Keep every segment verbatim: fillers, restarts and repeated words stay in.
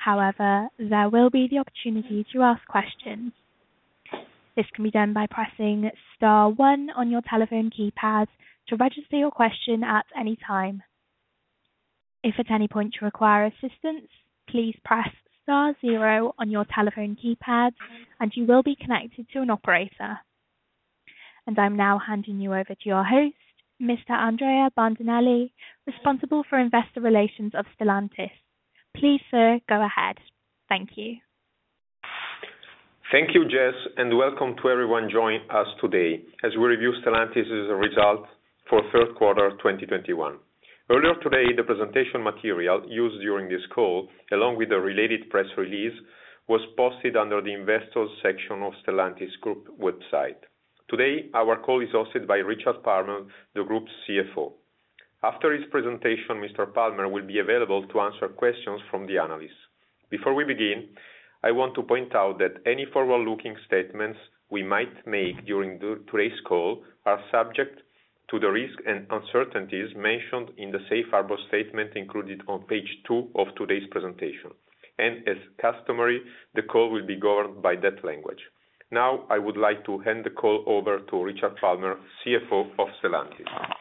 However, there will be the opportunity to ask questions. This can be done by pressing star one on your telephone keypad to register your question at any time. If at any point you require assistance, please press star zero on your telephone keypad and you will be connected to an operator. And I'm now handing you over to your host, Mister Andrea Bandinelli, responsible for investor relations of Stellantis. Please, sir, go ahead. Thank you. Thank you, Jess, and welcome to everyone joining us today as we review Stellantis' results for third quarter twenty twenty-one. Earlier today, the presentation material used during this call, along with the related press release, was posted under the Investors section of Stellantis Group website. Today, our call is hosted by Richard Palmer, the Group's C F O. After his presentation, Mister Palmer will be available to answer questions from the analysts. Before we begin, I want to point out that any forward-looking statements we might make during the, today's call are subject to the risks and uncertainties mentioned in the Safe Harbor statement included on page two of today's presentation. And as customary, the call will be governed by that language. Now, I would like to hand the call over to Richard Palmer, C F O of Stellantis.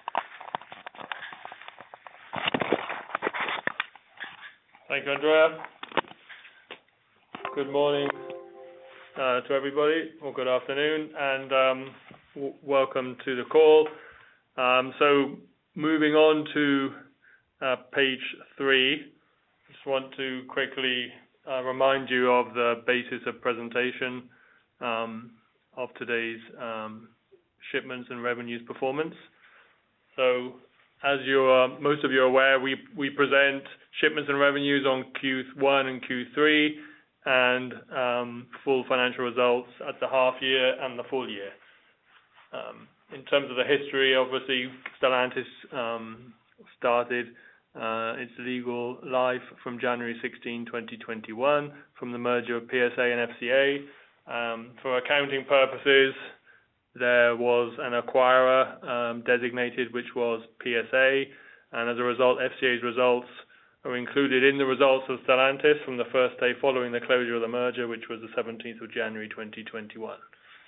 Thank you, Andrea. Good morning uh, to everybody, or good afternoon, and um, w- welcome to the call. Um, so, moving on to uh, page three, just want to quickly uh, remind you of the basis of presentation um, of today's um, shipments and revenues performance. So, as you're, most of you are aware, we, we present shipments and revenues on Q one and Q three, and um, full financial results at the half year and the full year. Um, in terms of the history, obviously, Stellantis um, started uh, its legal life from January sixteenth, twenty twenty-one, from the merger of P S A and F C A. Um, for accounting purposes, there was an acquirer um, designated, which was P S A, and as a result, F C A's results are included in the results of Stellantis from the first day following the closure of the merger, which was the seventeenth of January twenty twenty-one.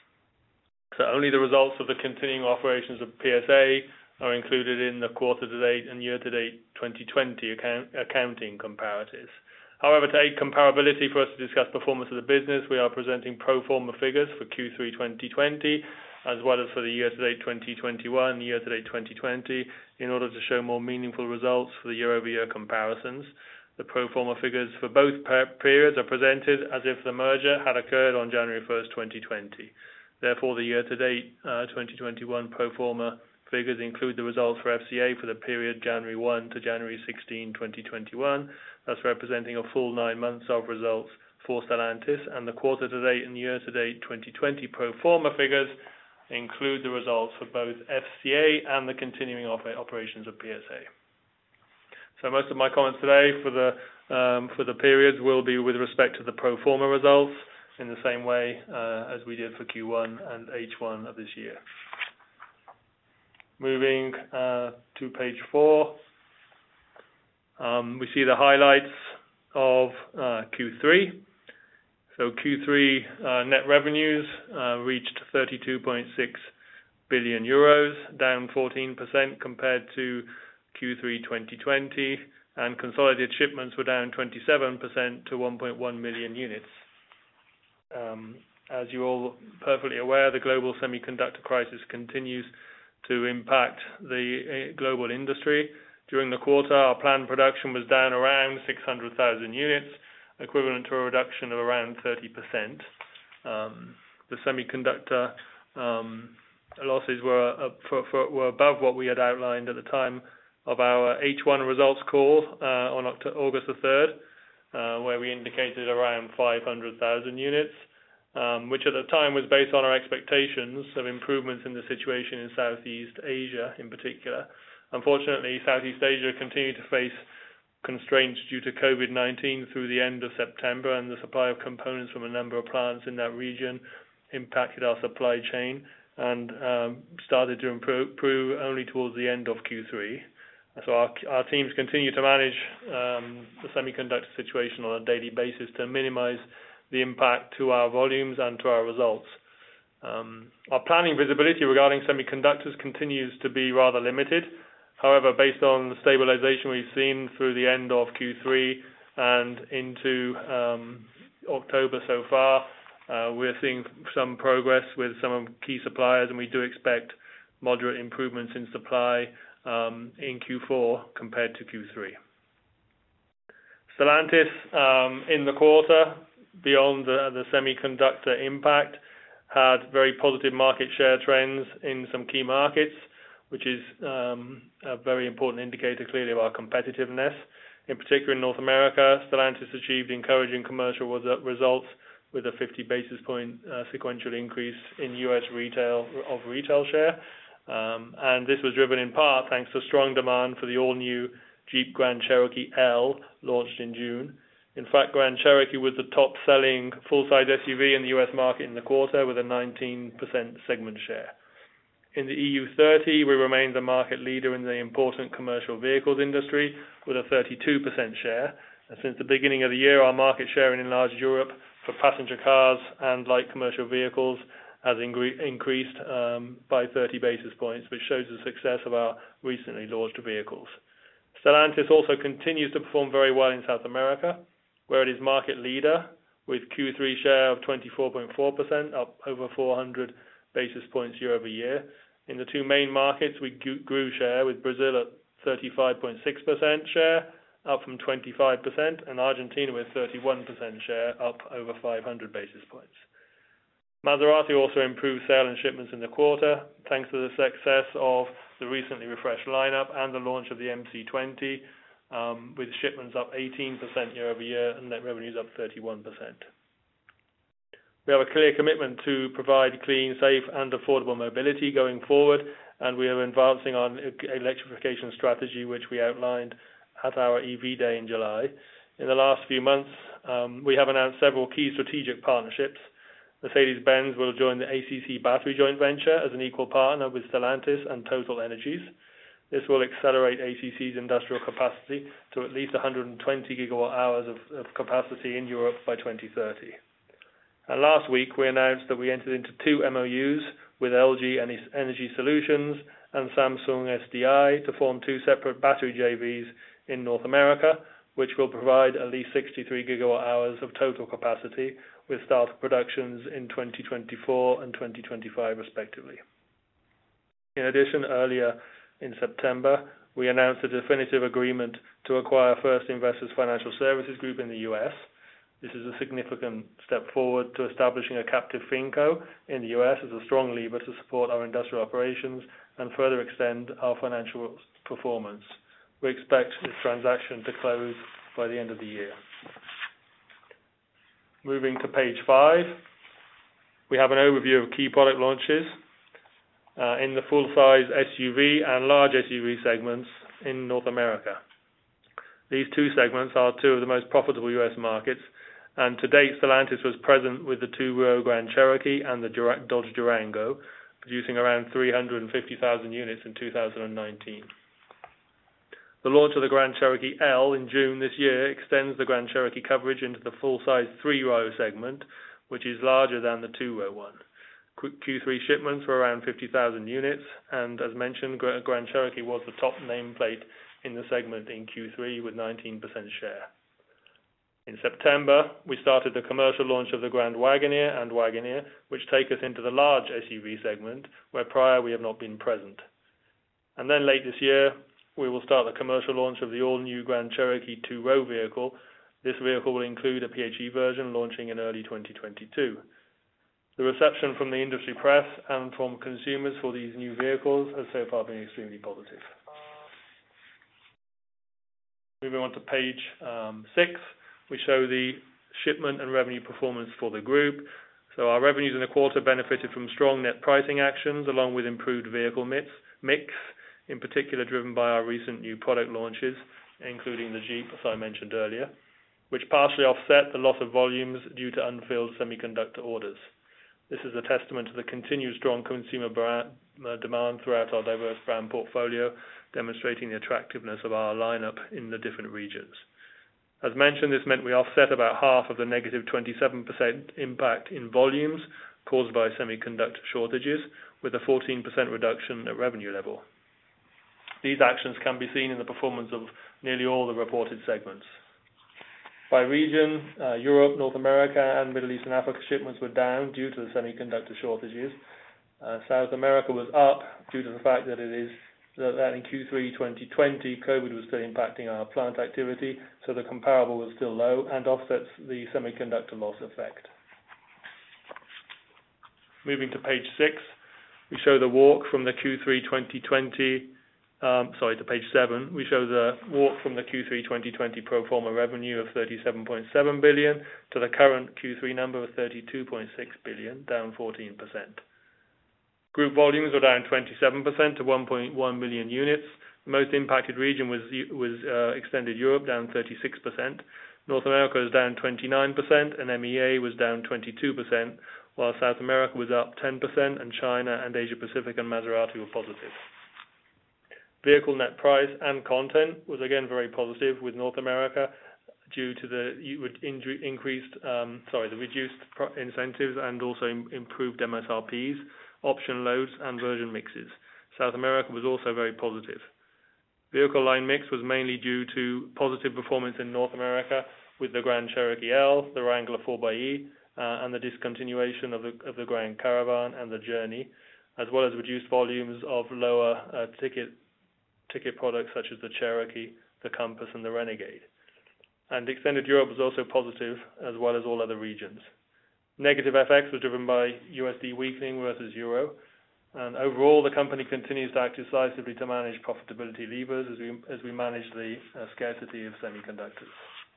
So only the results of the continuing operations of P S A are included in the quarter-to-date and year-to-date twenty twenty account, accounting comparatives. However, to aid comparability for us to discuss performance of the business, we are presenting pro forma figures for Q three twenty twenty, as well as for the year-to-date twenty twenty-one, year-to-date twenty twenty, in order to show more meaningful results for the year-over-year comparisons. The pro forma figures for both periods are presented as if the merger had occurred on January first, twenty twenty. Therefore, the year-to-date uh, twenty twenty-one pro forma figures include the results for F C A for the period January first to January sixteenth, twenty twenty-one, thus representing a full nine months of results for Stellantis, and the quarter-to-date and year-to-date twenty twenty pro forma figures include the results for both F C A and the continuing op- operations of P S A. So most of my comments today for the um, for the periods will be with respect to the pro forma results in the same way uh, as we did for Q one and H one of this year. Moving uh, to page four, um, we see the highlights of uh, Q three. So Q three uh, net revenues uh, reached thirty-two point six billion euros, down fourteen percent compared to Q three twenty twenty, and consolidated shipments were down twenty-seven percent to one point one million units. Um, as you're all perfectly aware, the global semiconductor crisis continues to impact the uh, global industry. During the quarter, our planned production was down around six hundred thousand units, equivalent to a reduction of around thirty percent. Um, the semiconductor um, losses were, uh, for, for, were above what we had outlined at the time of our H one results call uh, on October, August the third, uh, where we indicated around five hundred thousand units, um, which at the time was based on our expectations of improvements in the situation in Southeast Asia in particular. Unfortunately, Southeast Asia continued to face constraints due to COVID nineteen through the end of September, and the supply of components from a number of plants in that region impacted our supply chain and um, started to improve, improve only towards the end of Q three. So our, our teams continue to manage um, the semiconductor situation on a daily basis to minimize the impact to our volumes and to our results. Um, our planning visibility regarding semiconductors continues to be rather limited. However, based on the stabilization we've seen through the end of Q three and into um, October so far, uh, we're seeing some progress with some key suppliers, and we do expect moderate improvements in supply um, in Q four compared to Q three. Stellantis, um, in the quarter, beyond the, the semiconductor impact, had very positive market share trends in some key markets, which is um, a very important indicator clearly of our competitiveness. In particular, in North America, Stellantis achieved encouraging commercial results with a fifty basis point uh, sequential increase in U S retail of retail share. Um, and this was driven in part thanks to strong demand for the all-new Jeep Grand Cherokee L launched in June. In fact, Grand Cherokee was the top-selling full-size S U V in the U S market in the quarter with a nineteen percent segment share. In the E U thirty, we remain the market leader in the important commercial vehicles industry with a thirty-two percent share. And since the beginning of the year, our market share in enlarged Europe for passenger cars and light commercial vehicles has ingre- increased um, by thirty basis points, which shows the success of our recently launched vehicles. Stellantis also continues to perform very well in South America, where it is market leader with Q three share of twenty-four point four percent, up over four hundred basis points year over year. In the two main markets, we grew share with Brazil at thirty-five point six percent share, up from twenty-five percent, and Argentina with thirty-one percent share, up over five hundred basis points. Maserati also improved sale and shipments in the quarter, thanks to the success of the recently refreshed lineup and the launch of the M C twenty, um, with shipments up eighteen percent year over year and net revenues up thirty-one percent. We have a clear commitment to provide clean, safe, and affordable mobility going forward, and we are advancing our electrification strategy, which we outlined at our E V Day in July. In the last few months, um, we have announced several key strategic partnerships. Mercedes-Benz will join the A C C battery joint venture as an equal partner with Stellantis and Total Energies. This will accelerate A C C's industrial capacity to at least one hundred twenty gigawatt hours of, of capacity in Europe by twenty thirty. And last week, we announced that we entered into two M O Us with L G Energy Solutions and Samsung S D I to form two separate battery J Vs in North America, which will provide at least sixty-three gigawatt hours of total capacity, with start of productions in twenty twenty-four and twenty twenty-five, respectively. In addition, earlier in September, we announced a definitive agreement to acquire First Investors Financial Services Group in the U S. This is a significant step forward to establishing a captive FinCo in the U S as a strong lever to support our industrial operations and further extend our financial performance. We expect this transaction to close by the end of the year. Moving to page five, we have an overview of key product launches uh, in the full-size S U V and large S U V segments in North America. These two segments are two of the most profitable U S markets, and to date, Stellantis was present with the two-row Grand Cherokee and the Dodge Durango, producing around three hundred fifty thousand units in two thousand nineteen. The launch of the Grand Cherokee L in June this year extends the Grand Cherokee coverage into the full-size three-row segment, which is larger than the two-row one. Q three shipments were around fifty thousand units, and as mentioned, Grand Cherokee was the top nameplate in the segment in Q three with nineteen percent share. In September, we started the commercial launch of the Grand Wagoneer and Wagoneer, which take us into the large S U V segment, where prior we have not been present. And then late this year, we will start the commercial launch of the all-new Grand Cherokee two-row vehicle. This vehicle will include a P H E version launching in early twenty twenty-two. The reception from the industry press and from consumers for these new vehicles has so far been extremely positive. Moving on to page um, six, we show the shipment and revenue performance for the group. So our revenues in the quarter benefited from strong net pricing actions along with improved vehicle mix, mix in particular driven by our recent new product launches, including the Jeep, as I mentioned earlier, which partially offset the loss of volumes due to unfilled semiconductor orders. This is a testament to the continued strong consumer brand, uh, demand throughout our diverse brand portfolio, demonstrating the attractiveness of our lineup in the different regions. As mentioned, this meant we offset about half of the negative twenty-seven percent impact in volumes caused by semiconductor shortages, with a fourteen percent reduction at revenue level. These actions can be seen in the performance of nearly all the reported segments. By region, uh, Europe, North America, and Middle East and Africa shipments were down due to the semiconductor shortages. Uh, South America was up due to the fact that it is that in Q three twenty twenty, COVID was still impacting our plant activity, so the comparable was still low and offsets the semiconductor loss effect. Moving to page six, we show the walk from the Q three twenty twenty. Um, sorry, to page seven, we show the walk from the Q three twenty twenty pro forma revenue of thirty-seven point seven billion to the current Q three number of thirty-two point six billion, down fourteen percent. Group volumes were down twenty-seven percent to one point one million units. The most impacted region was, was uh, Extended Europe, down thirty-six percent. North America was down twenty-nine percent, and M E A was down twenty-two percent, while South America was up ten percent, and China and Asia Pacific and Maserati were positive. Vehicle net price and content was again very positive, with North America due to the increased, um, sorry, the reduced incentives and also improved M S R Ps, option loads and version mixes. South America was also very positive. Vehicle line mix was mainly due to positive performance in North America with the Grand Cherokee L, the Wrangler four by E, uh, and the discontinuation of the, of the Grand Caravan and the Journey, as well as reduced volumes of lower uh, ticket ticket products such as the Cherokee, the Compass, and the Renegade. And Extended Europe was also positive, as well as all other regions. Negative F X was driven by U S D weakening versus Euro, and overall the company continues to act decisively to manage profitability levers as we, as we manage the uh, scarcity of semiconductors.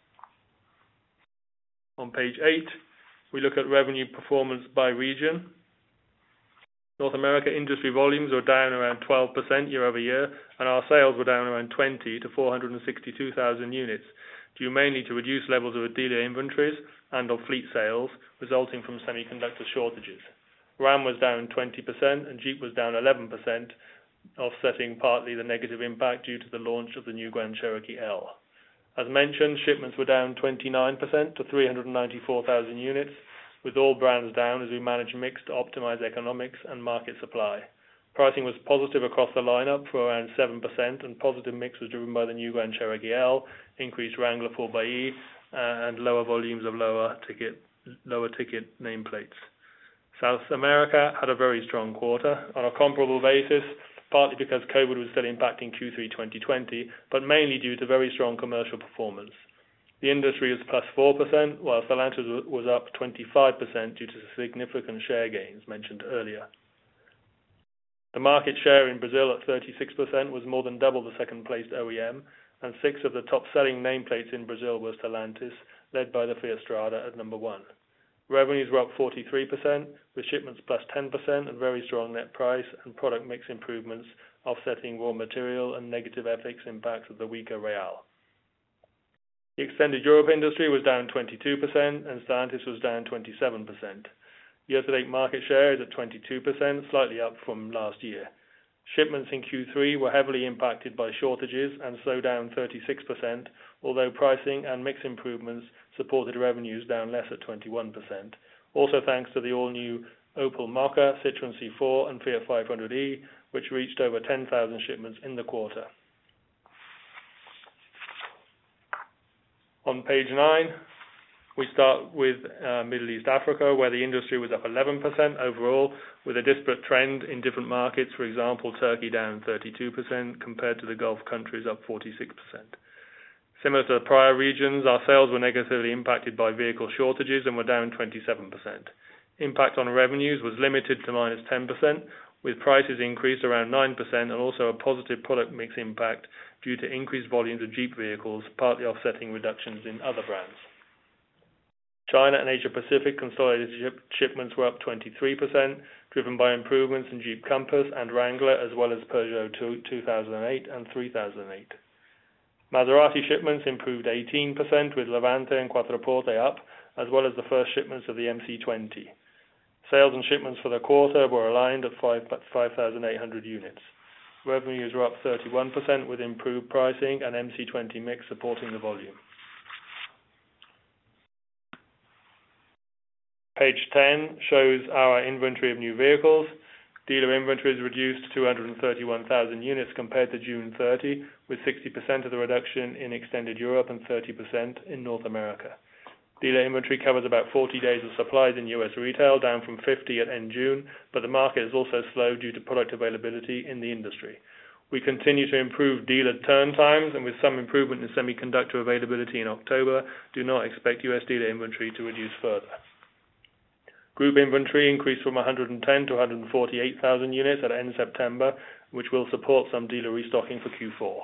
On page eight, we look at revenue performance by region. North America industry volumes were down around twelve percent year over year, and our sales were down around twenty to four hundred sixty-two thousand units, due mainly to reduced levels of dealer inventories and of fleet sales resulting from semiconductor shortages. Ram was down twenty percent and Jeep was down eleven percent, offsetting partly the negative impact due to the launch of the new Grand Cherokee L. As mentioned, shipments were down twenty-nine percent to three hundred ninety-four thousand units, with all brands down as we managed mix to optimize economics and market supply. Pricing was positive across the lineup for around seven percent, and positive mix was driven by the new Grand Cherokee L, increased Wrangler four by E, uh, and lower volumes of lower ticket, lower ticket nameplates. South America had a very strong quarter on a comparable basis, partly because COVID was still impacting Q three twenty twenty, but mainly due to very strong commercial performance. The industry was plus four percent, while Stellantis was up twenty-five percent due to significant share gains mentioned earlier. The market share in Brazil at thirty-six percent was more than double the second-placed O E M, and six of the top-selling nameplates in Brazil were Stellantis, led by the Fiat Strada at number one. Revenues were up forty-three percent, with shipments plus ten percent and very strong net price and product mix improvements, offsetting raw material and negative F X impacts of the weaker real. The Extended Europe industry was down twenty-two percent and Stellantis was down twenty-seven percent. Year-to-date market share is at twenty-two percent, slightly up from last year. Shipments in Q three were heavily impacted by shortages and so down thirty-six percent, although pricing and mix improvements supported revenues down less at twenty-one percent. Also thanks to the all-new Opel Mokka, Citroën C four and Fiat five hundred E, which reached over ten thousand shipments in the quarter. On page nine, we start with uh, Middle East Africa, where the industry was up eleven percent overall, with a disparate trend in different markets. For example, Turkey down thirty-two percent compared to the Gulf countries up forty-six percent. Similar to the prior regions, our sales were negatively impacted by vehicle shortages and were down twenty-seven percent. Impact on revenues was limited to minus ten percent, with prices increased around nine percent and also a positive product mix impact due to increased volumes of Jeep vehicles, partly offsetting reductions in other brands. China and Asia Pacific consolidated ship shipments were up twenty-three percent, driven by improvements in Jeep Compass and Wrangler, as well as Peugeot two thousand eight and three thousand eight. Maserati shipments improved eighteen percent, with Levante and Quattroporte up, as well as the first shipments of the M C twenty. Sales and shipments for the quarter were aligned at five thousand eight hundred units. Revenues were up thirty-one percent with improved pricing and M C twenty mix supporting the volume. Page ten shows our inventory of new vehicles. Dealer inventory is reduced to two hundred thirty-one thousand units compared to June thirtieth, with sixty percent of the reduction in extended Europe and thirty percent in North America. Dealer inventory covers about forty days of supplies in U S retail, down from fifty at end June, but the market is also slow due to product availability in the industry. We continue to improve dealer turn times, and with some improvement in semiconductor availability in October, do not expect U S dealer inventory to reduce further. Group inventory increased from one hundred ten to one hundred forty-eight thousand units at end September, which will support some dealer restocking for Q four.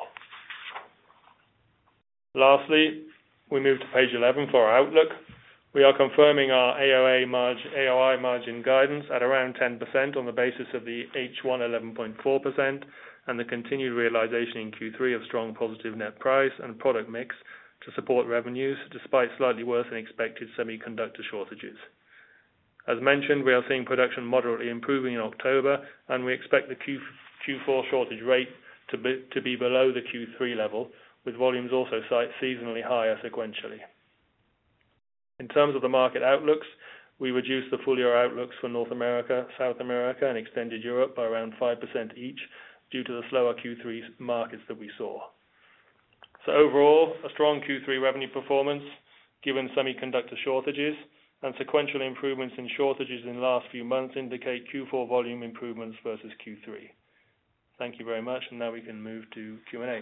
Lastly, we move to page eleven for our outlook. We are confirming our A O A margin, A O I margin guidance at around ten percent on the basis of the H one eleven point four percent and the continued realization in Q three of strong positive net price and product mix to support revenues, despite slightly worse than expected semiconductor shortages. As mentioned, we are seeing production moderately improving in October, and we expect the Q, Q4 shortage rate to be, to be below the Q three level, with volumes also seasonally higher sequentially. In terms of the market outlooks, we reduced the full year outlooks for North America, South America, and extended Europe by around five percent each due to the slower Q three markets that we saw. So overall, a strong Q three revenue performance given semiconductor shortages, and sequential improvements in shortages in the last few months indicate Q four volume improvements versus Q three. Thank you very much, and now we can move to Q and A.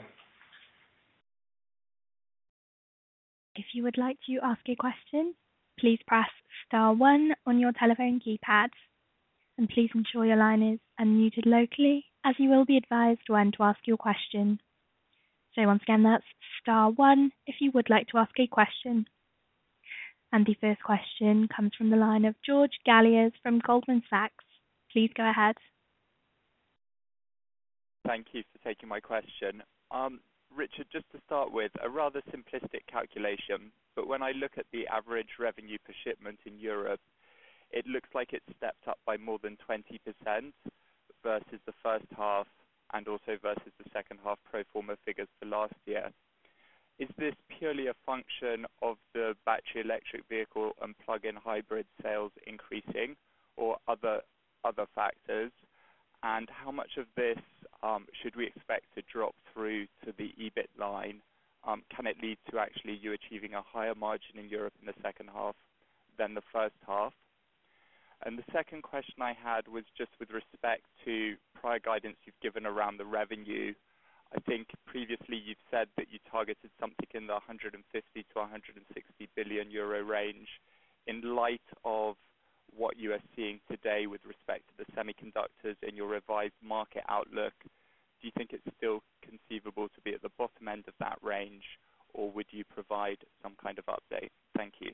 If you would like to ask a question, please press star one on your telephone keypad, and please ensure your line is unmuted locally, as you will be advised when to ask your question. So once again, that's star one if you would like to ask a question. And the first question comes from the line of George Galliers from Goldman Sachs. Please go ahead. Thank you for taking my question. Um, Richard, just to start with, a rather simplistic calculation, but when I look at the average revenue per shipment in Europe, it looks like it's stepped up by more than twenty percent versus the first half and also versus the second half pro forma figures for last year. Is this purely a function of the battery electric vehicle and plug-in hybrid sales increasing, or other other factors? And how much of this um, should we expect to drop through to the E B I T line? Um, can it lead to actually you achieving a higher margin in Europe in the second half than the first half? And the second question I had was just with respect to prior guidance you've given around the revenue. I think previously you've said that you targeted something in the one hundred fifty to one hundred sixty billion euro range. In light of what you are seeing today with respect to the semiconductors in your revised market outlook, do you think it's still conceivable to be at the bottom end of that range, or would you provide some kind of update? Thank you.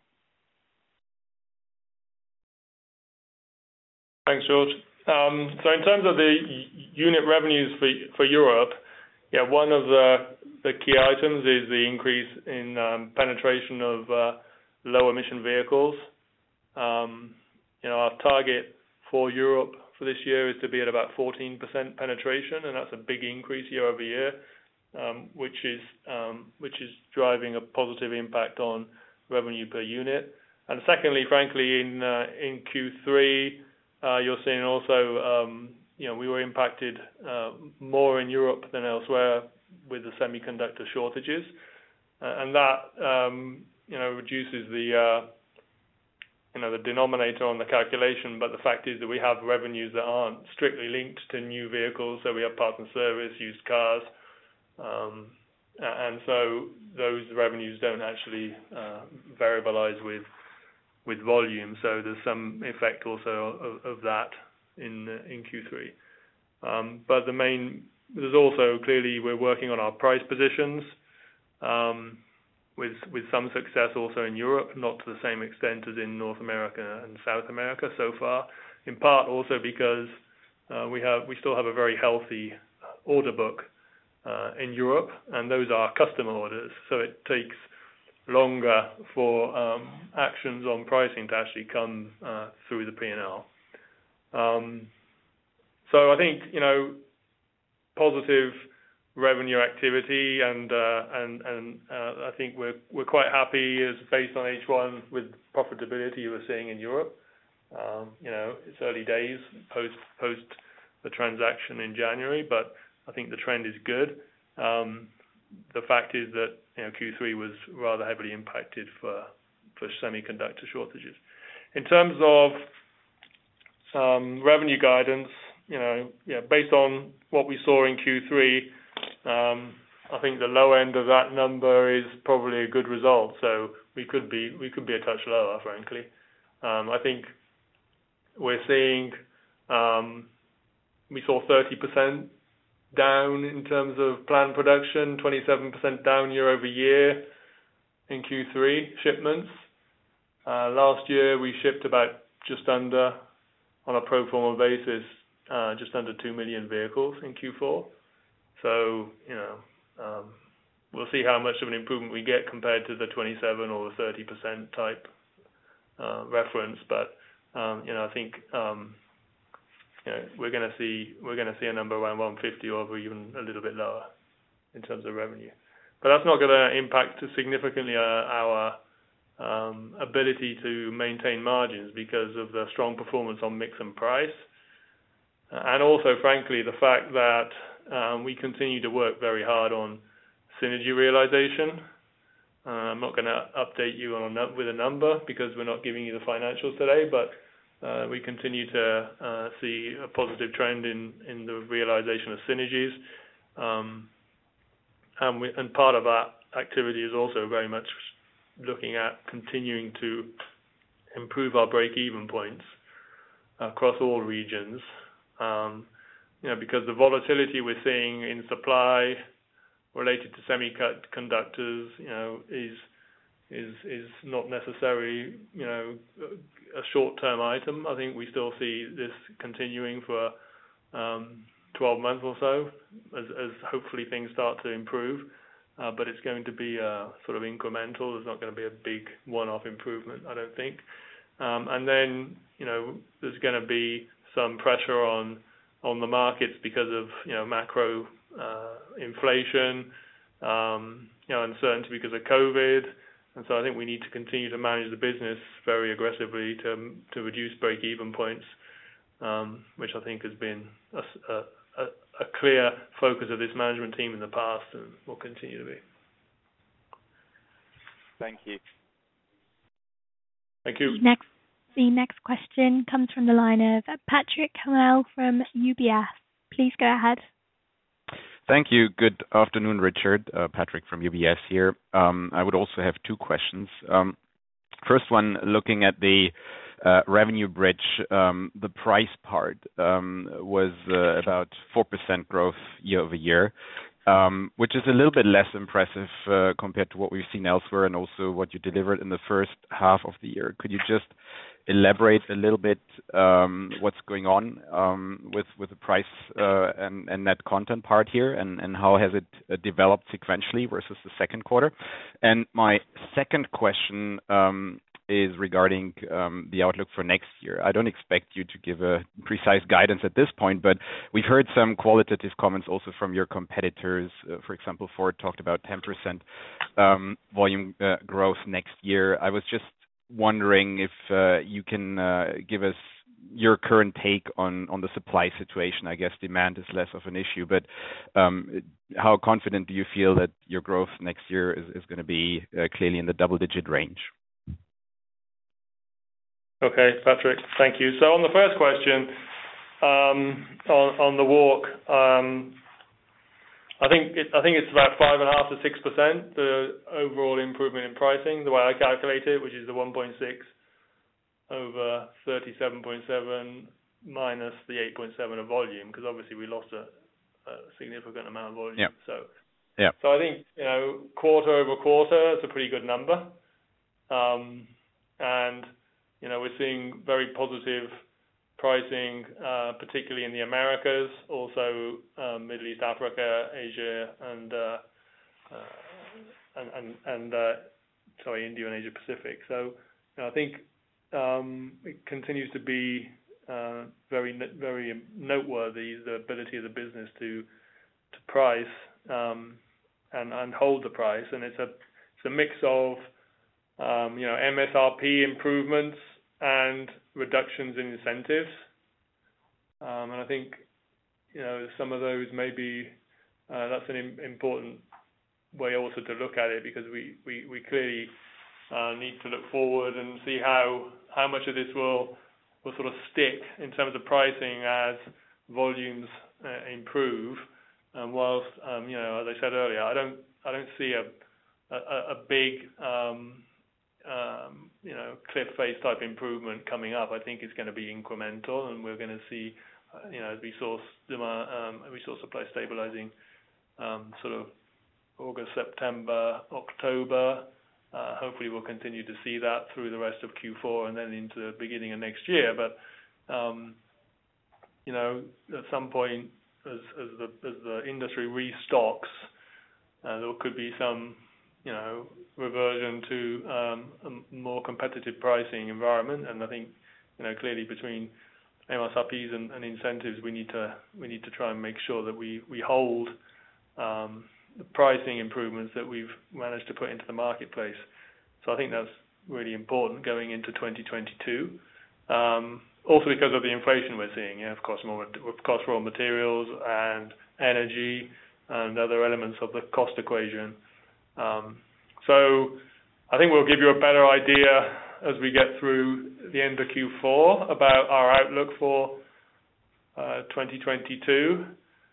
Thanks, George. Um, so in terms of the unit revenues for for Europe, yeah, one of the, the key items is the increase in um, penetration of uh, low emission vehicles. Um, you know, our target for Europe for this year is to be at about fourteen percent penetration, and that's a big increase year over year, um, which is um, which is driving a positive impact on revenue per unit. And secondly, frankly, in uh, in Q three, uh, you're seeing also, um, you know, we were impacted uh, more in Europe than elsewhere with the semiconductor shortages, uh, and that um, you know reduces the uh, you know the denominator on the calculation. But the fact is that we have revenues that aren't strictly linked to new vehicles, so we have parts and service, used cars, um, and so those revenues don't actually uh, variabilize with with volume. So there's some effect also of, of that in uh, in Q three. Um, but the main, there's also clearly we're working on our price positions um, with with some success also in Europe, not to the same extent as in North America and South America so far. In part also because uh, we have we still have a very healthy order book uh, in Europe, and those are customer orders. So it takes longer for um, actions on pricing to actually come uh, through the P and L. Um, so I think, you know, positive revenue activity, and uh, and and uh, I think we're we're quite happy as based on H one with profitability we're seeing in Europe. Um, you know, it's early days post post the transaction in January, but I think the trend is good. Um, the fact is that, you know, Q three was rather heavily impacted for for semiconductor shortages. In terms of um, revenue guidance, you know, yeah, based on what we saw in Q three, um, I think the low end of that number is probably a good result. So we could be we could be a touch lower, frankly. Um, I think we're seeing um, we saw thirty percent down in terms of planned production, twenty-seven percent down year over year in Q three shipments. Uh, last year we shipped about just under, on a pro forma basis, uh, just under two million vehicles in Q four. So, you know, um, we'll see how much of an improvement we get compared to the twenty-seven or the thirty percent type uh, reference. But, um, you know, I think um, you know, we're going to see we're going to see a number around one fifty or even a little bit lower in terms of revenue. But that's not going to impact significantly uh, our um, ability to maintain margins because of the strong performance on mix and price, and also, frankly, the fact that um, we continue to work very hard on synergy realization. Uh, I'm not going to update you on a, with a number because we're not giving you the financials today, but Uh, we continue to uh, see a positive trend in, in the realization of synergies. Um, and, we, and part of that activity is also very much looking at continuing to improve our break-even points across all regions. Um, you know, because the volatility we're seeing in supply related to semiconductors, you know, is is is not necessarily, you know, a short-term item. I think we still see this continuing for um, twelve months or so, as, as hopefully things start to improve. Uh, but it's going to be uh, sort of incremental. There's not going to be a big one-off improvement, I don't think. Um, and then, you know, there's going to be some pressure on on the markets because of, you know, macro uh, inflation, um, you know, uncertainty because of COVID. And so I think we need to continue to manage the business very aggressively to to reduce break-even points, um, which I think has been a, a, a clear focus of this management team in the past and will continue to be. Thank you. Thank you. The next, the next question comes from the line of Patrick Hummel from U B S. Please go ahead. Thank you. Good afternoon, Richard. Uh, Patrick from U B S here. Um, I would also have two questions. Um, first one, looking at the uh, revenue bridge, um, the price part um, was uh, about four percent growth year over year, um, which is a little bit less impressive uh, compared to what we've seen elsewhere and also what you delivered in the first half of the year. Could you just elaborate a little bit um, what's going on um, with with the price uh, and, and net content part here, and, and how has it uh, developed sequentially versus the second quarter? And my second question um, is regarding um, the outlook for next year. I don't expect you to give a precise guidance at this point, but we've heard some qualitative comments also from your competitors. Uh, for example, Ford talked about ten percent um, volume uh, growth next year. I was just wondering if uh, you can uh, give us your current take on, on the supply situation. I guess demand is less of an issue, but um, how confident do you feel that your growth next year is, is going to be uh, clearly in the double-digit range? Okay, Patrick, thank you. So on the first question, um, on, on the walk, um, I think it, I think it's about five and a half to six percent the overall improvement in pricing, the way I calculate it, which is the one point six over thirty-seven point seven minus the eight point seven of volume, because obviously we lost a, a significant amount of volume. Yeah. So, yeah. So I think, you know, quarter over quarter, it's a pretty good number, um, and you know we're seeing very positive pricing, uh, particularly in the Americas, also um, Middle East, Africa, Asia, and uh, uh, and and, and uh, sorry, India and Asia Pacific. So you know, I think um, it continues to be uh, very very noteworthy, the ability of the business to to price um, and and hold the price, and it's a it's a mix of um, you know M S R P improvements and reductions in incentives, um, and I think you know some of those may be uh, that's an im- important way also to look at it, because we we, we clearly uh, need to look forward and see how how much of this will will sort of stick in terms of pricing as volumes uh, improve. And whilst um, you know, as I said earlier, I don't I don't see a a, a big um, um, you know cliff face type improvement coming up. I think it's going to be incremental, and we're going to see uh, you know as we saw demand, um, we saw supply stabilizing um, sort of August, September, October. Uh, hopefully, we'll continue to see that through the rest of Q four and then into the beginning of next year. But um, you know, at some point, as, as the as the industry restocks, uh, there could be some, you know, reversion to um, a more competitive pricing environment. And I think, you know, clearly between M S R Ps and, and incentives, we need to we need to try and make sure that we we hold um, the pricing improvements that we've managed to put into the marketplace. So I think that's really important going into twenty twenty-two. Um, also because of the inflation we're seeing, yeah, of course, more of course raw materials and energy and other elements of the cost equation. Um, so I think we'll give you a better idea as we get through the end of Q four about our outlook for uh, twenty twenty-two.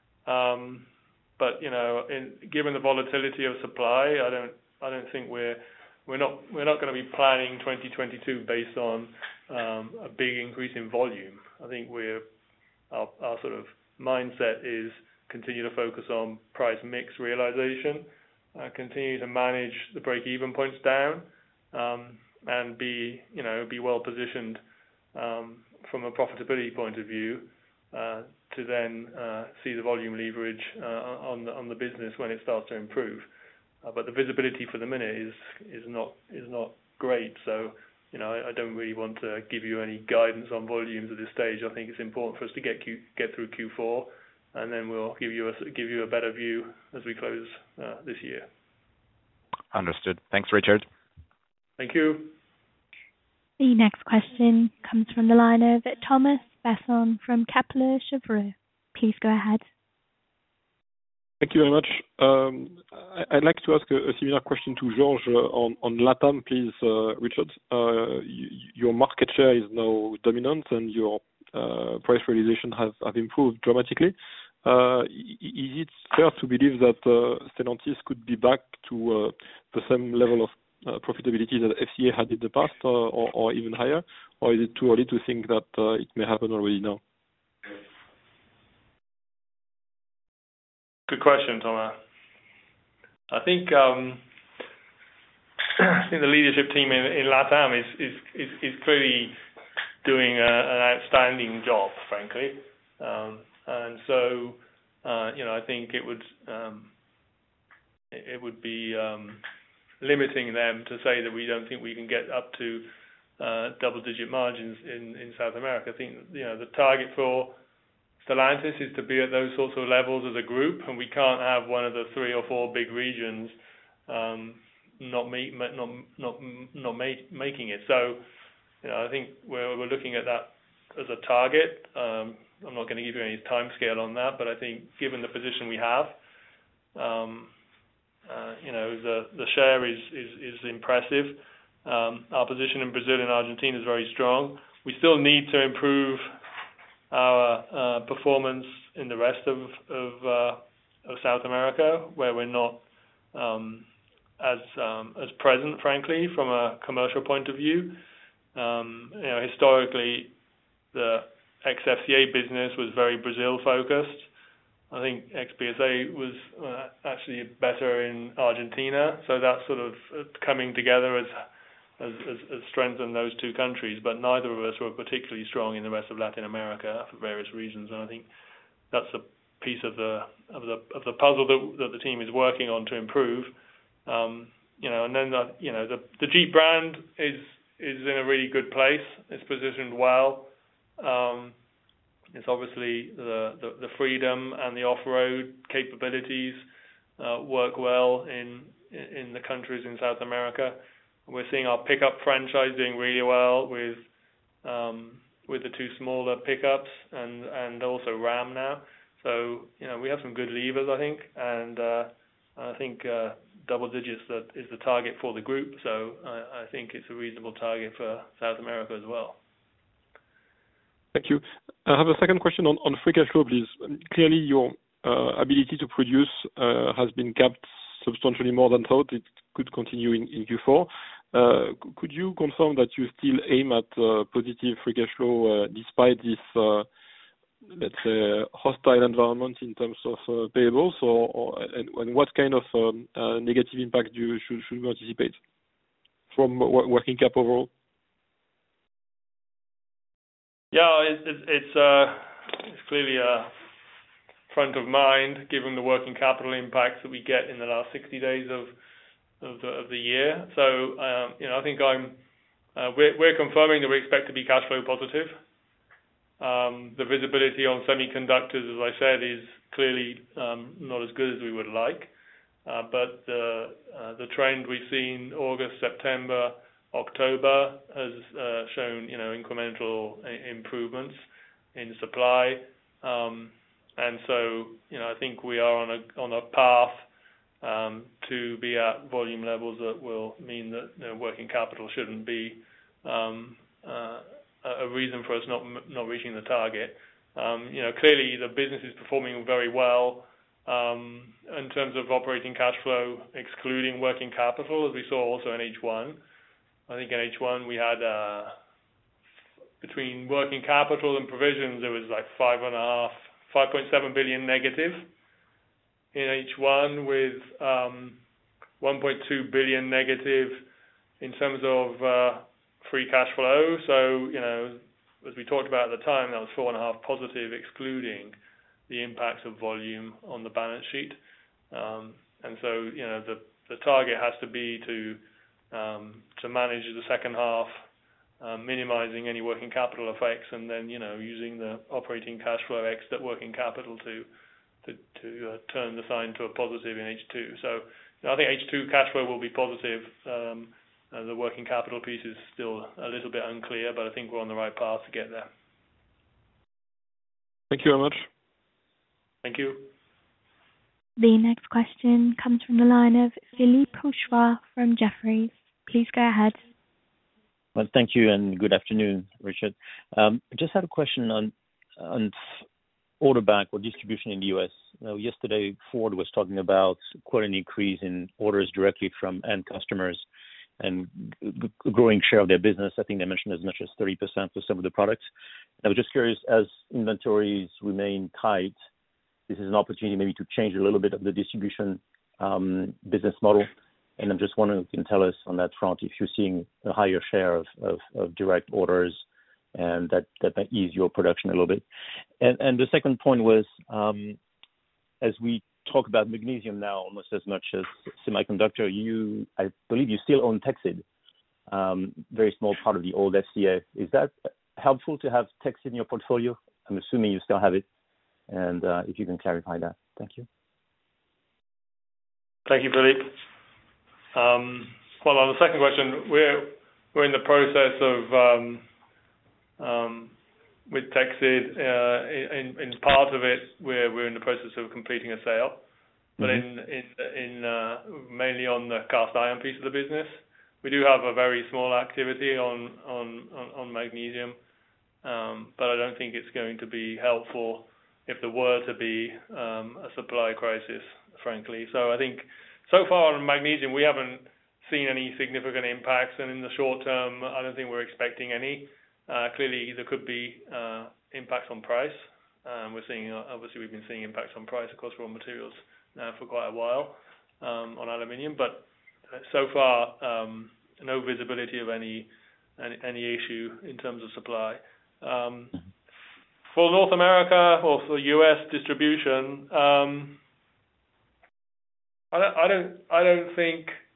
Um, But you know, in, given the volatility of supply, I don't, I don't think we're, we're not, we're not going to be planning twenty twenty-two based on um, a big increase in volume. I think we're, our, our sort of mindset is continue to focus on price mix realization, uh, continue to manage the break-even points down, um, and be, you know, be well positioned um, from a profitability point of view. Uh, to then uh, see the volume leverage uh, on the on the business when it starts to improve, uh, but the visibility for the minute is is not is not great. So you know I, I don't really want to give you any guidance on volumes at this stage. I think it's important for us to get Q, get through Q four, and then we'll give you a give you a better view as we close uh, this year. Understood. Thanks, Richard. Thank you. The next question comes from the line of Thomas Besson from Kepler Cheuvreux. Please go ahead. Thank you very much. Um, I, I'd like to ask a, a similar question to George uh, on, on LATAM, please, uh, Richard. Uh, you, your market share is now dominant and your uh, price realization has have improved dramatically. Uh, is it fair to believe that uh, Stellantis could be back to uh, the same level of Uh, profitability that F C A had in the past, uh, or, or even higher, or is it too early to think that uh, it may happen already now? Good question, Thomas. I think um, I think the leadership team in, in LATAM is is, is, is clearly doing a, an outstanding job, frankly, um, and so uh, you know I think it would um, it, it would be um, limiting them to say that we don't think we can get up to uh, double-digit margins in, in South America. I think you know the target for Stellantis is to be at those sorts of levels as a group, and we can't have one of the three or four big regions um, not make, not not not make, making it. So you know I think we're we're looking at that as a target. Um, I'm not going to give you any time scale on that, but I think given the position we have. Um, Uh, you know, the the share is is, is impressive. Um, our position in Brazil and Argentina is very strong. We still need to improve our uh, performance in the rest of of, uh, of South America, where we're not um, as um, as present, frankly, from a commercial point of view. Um, you know, historically, the ex-F C A business was very Brazil focused. I think ex-B S A was uh, actually better in Argentina, so that's sort of coming together as, as as as strengthened those two countries. But neither of us were particularly strong in the rest of Latin America for various reasons, and I think that's a piece of the of the of the puzzle that that the team is working on to improve. Um, you know, and then the, you know, the the Jeep brand is is in a really good place. It's positioned well. Um, it's obviously the, the the freedom and the off-road capabilities uh, work well in in the countries in South America. We're seeing our pickup franchise doing really well with um, with the two smaller pickups and and also Ram now. So, you know, we have some good levers, I think, and uh, I think uh, double digits that is the target for the group. So I, I think it's a reasonable target for South America as well. Thank you. I have a second question on, on free cash flow, please. Clearly, your uh, ability to produce uh, has been capped substantially more than thought. It could continue in, in Q four. Uh, could you confirm that you still aim at uh, positive free cash flow uh, despite this uh, let's say, hostile environment in terms of uh, payables, or, or and, and what kind of um, uh, negative impact do you, should, should we anticipate from working cap overall? Yeah, it, it, it's uh, it's clearly uh, front of mind given the working capital impacts that we get in the last sixty days of of the, of the year. So um, you know, I think I'm uh, we're, we're confirming that we expect to be cash flow positive. Um, the visibility on semiconductors, as I said, is clearly um, not as good as we would like. Uh, but the uh, the trend we've seen August, September, October has uh, shown, you know, incremental improvements in supply, um, and so, you know, I think we are on a on a path um, to be at volume levels that will mean that, you know, working capital shouldn't be um, uh, a reason for us not not reaching the target. Um, you know, clearly the business is performing very well um, in terms of operating cash flow, excluding working capital, as we saw also in H one. I think in H one we had uh, between working capital and provisions there was like five and a half, five point seven billion negative in H one, with um, one point two billion negative in terms of uh, free cash flow. So, you know, as we talked about at the time, that was four and a half positive, excluding the impacts of volume on the balance sheet. Um, and so, you know, the the target has to be to um, to manage the second half, uh, minimizing any working capital effects, and then, you know, using the operating cash flow ex that working capital to to, to uh, turn the sign to a positive in H two. So, you know, I think H two cash flow will be positive. Um, Uh, the working capital piece is still a little bit unclear, but I think we're on the right path to get there. Thank you very much. Thank you. The next question comes from the line of Philippe Houchois from Jefferies. Please go ahead. Well, thank you and good afternoon, Richard. Um, I just had a question on on order bank or distribution in the U S. Now, yesterday, Ford was talking about quite an increase in orders directly from end customers and a growing share of their business. I think they mentioned as much as thirty percent for some of the products. I was just curious, as inventories remain tight, this is an opportunity maybe to change a little bit of the distribution um, business model. And I'm just wondering if you can tell us on that front if you're seeing a higher share of, of, of direct orders and that, that might ease your production a little bit. And, and the second point was, um, as we talk about magnesium now almost as much as semiconductor, you, I believe you still own Texid, um, very small part of the old F C A. Is that helpful to have Texid in your portfolio? I'm assuming you still have it, and uh, if you can clarify that. Thank you. Thank you, Philippe. Um, well, on the second question, we're we're in the process of um, um, with Texid, uh, in, in part of it, we're we're in the process of completing a sale, but mm-hmm. in in in uh, mainly on the cast iron piece of the business, we do have a very small activity on on on, on magnesium, um, but I don't think it's going to be helpful if there were to be um, a supply crisis, frankly. So I think so far on magnesium we haven't seen any significant impacts, and in the short term, I don't think we're expecting any. Uh, clearly, there could be uh, impacts on price. Um, we're seeing, uh, obviously, we've been seeing impacts on price across raw materials now for quite a while um, on aluminium. But so far, um, no visibility of any, any any issue in terms of supply. Um, for North America or for U S distribution, um, I don't, I don't, I don't think.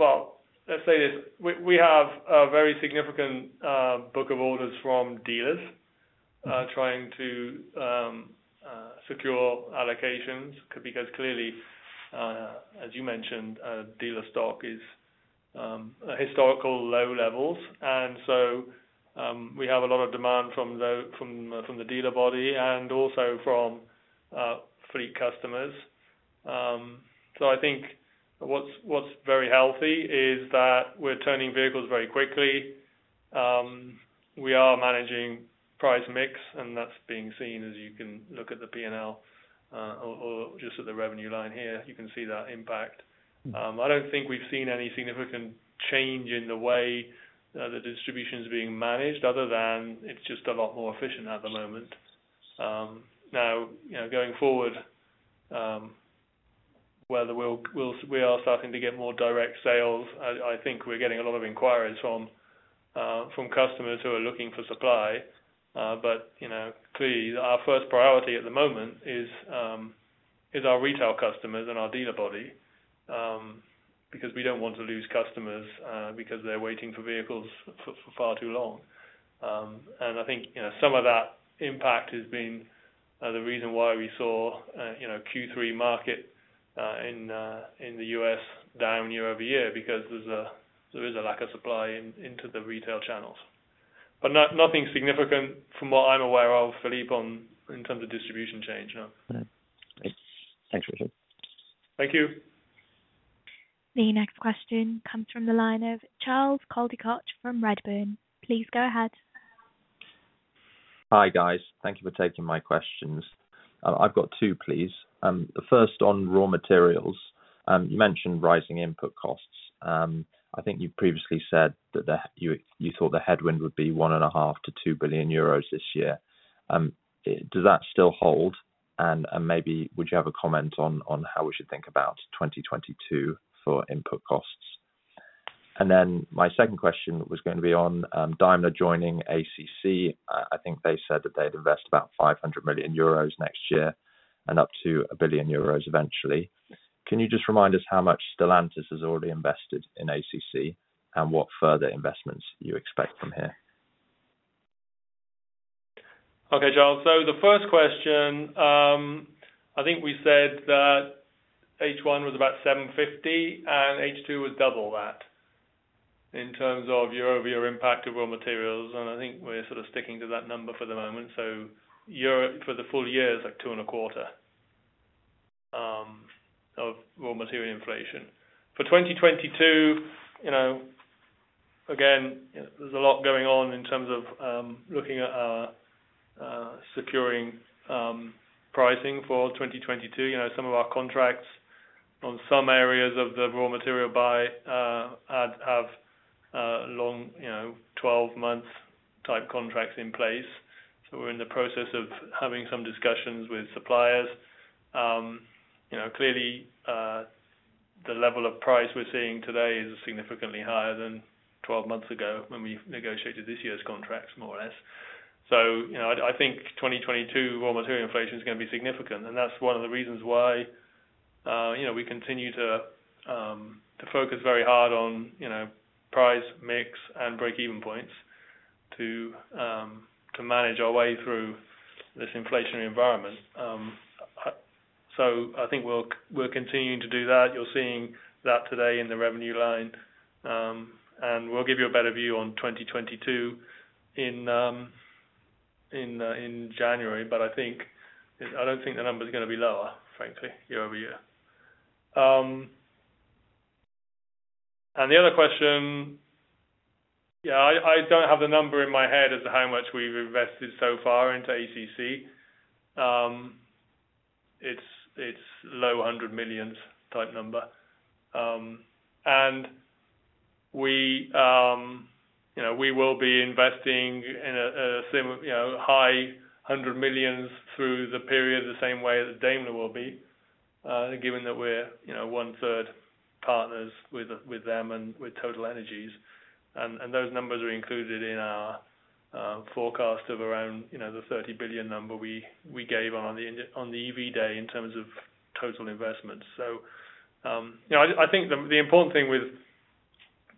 well, let's say this. We, we have a very significant uh, book of orders from dealers uh, trying to um, uh, secure allocations because clearly, uh, as you mentioned, uh, dealer stock is um, at historical low levels, and so um, we have a lot of demand from the from uh, from the dealer body and also from uh, fleet customers. Um, so I think what's what's very healthy is that we're turning vehicles very quickly. Um, we are managing price mix, and that's being seen as you can look at the P and L uh, or, or just at the revenue line here. You can see that impact. Um, I don't think we've seen any significant change in the way uh, the distribution is being managed, other than it's just a lot more efficient at the moment. Um, now, you know, going forward, um, whether we'll, we'll we are starting to get more direct sales, I, I think we're getting a lot of inquiries from uh, from customers who are looking for supply. Uh, but you know, clearly, our first priority at the moment is um, is our retail customers and our dealer body. Um, because we don't want to lose customers uh, because they're waiting for vehicles for, for far too long. Um, and I think you know some of that impact has been uh, the reason why we saw uh, you know Q three market uh, in uh, in the U S down year over year, because there's a there is a lack of supply in, into the retail channels. But not, nothing significant from what I'm aware of, Philippe, on in terms of distribution change. No. Right. Thanks, Richard. Thank you. The next question comes from the line of Charles Caldicott from Redburn. Please go ahead. Hi, guys. Thank you for taking my questions. Uh, I've got two, please. Um, the first on raw materials. Um, you mentioned rising input costs. Um, I think you previously said that the, you you thought the headwind would be one and a half to two billion euros this year. Um, it, does that still hold? And, and maybe would you have a comment on on how we should think about twenty twenty-two for input costs? And then my second question was going to be on um, Daimler joining A C C. Uh, I think they said that they'd invest about five hundred million euros next year and up to a billion euros eventually. Can you just remind us how much Stellantis has already invested in A C C and what further investments you expect from here? Okay, Charles. So the first question, um, I think we said that H one was about seven fifty and H two was double that in terms of year-over-year impact of raw materials, and I think we're sort of sticking to that number for the moment. So year for the full year is like two and a quarter um, of raw material inflation. For twenty twenty-two, you know, again, you know, there's a lot going on in terms of um, looking at our uh, securing um, pricing for twenty twenty-two. You know, some of our contracts on some areas of the raw material buy uh, have, have uh, long, you know, twelve month type contracts in place. So we're in the process of having some discussions with suppliers. Um, you know, clearly uh, the level of price we're seeing today is significantly higher than twelve months ago when we negotiated this year's contracts, more or less. So, you know, I, I think twenty twenty-two raw material inflation is going to be significant, and that's one of the reasons why, uh, you know, we continue to um, to focus very hard on, you know, price, mix, and break-even points to um, to manage our way through this inflationary environment. Um, so I think we'll we're continuing to do that. You're seeing that today in the revenue line, um, and we'll give you a better view on twenty twenty-two in um, in uh, in January. But I think I don't think the number is going to be lower, frankly, year over year. Um, and the other question, yeah, I, I don't have the number in my head as to how much we've invested so far into A C C. Um, it's it's low hundred millions type number, um, and we um, you know we will be investing in a, a sim, you know high hundred millions through the period the same way that Daimler will be, uh, given that we're you know one third partners with with them and with Total Energies, and and those numbers are included in our uh, forecast of around you know the thirty billion number we we gave on the on the E V day in terms of total investments. So um, you know I, I think the the important thing with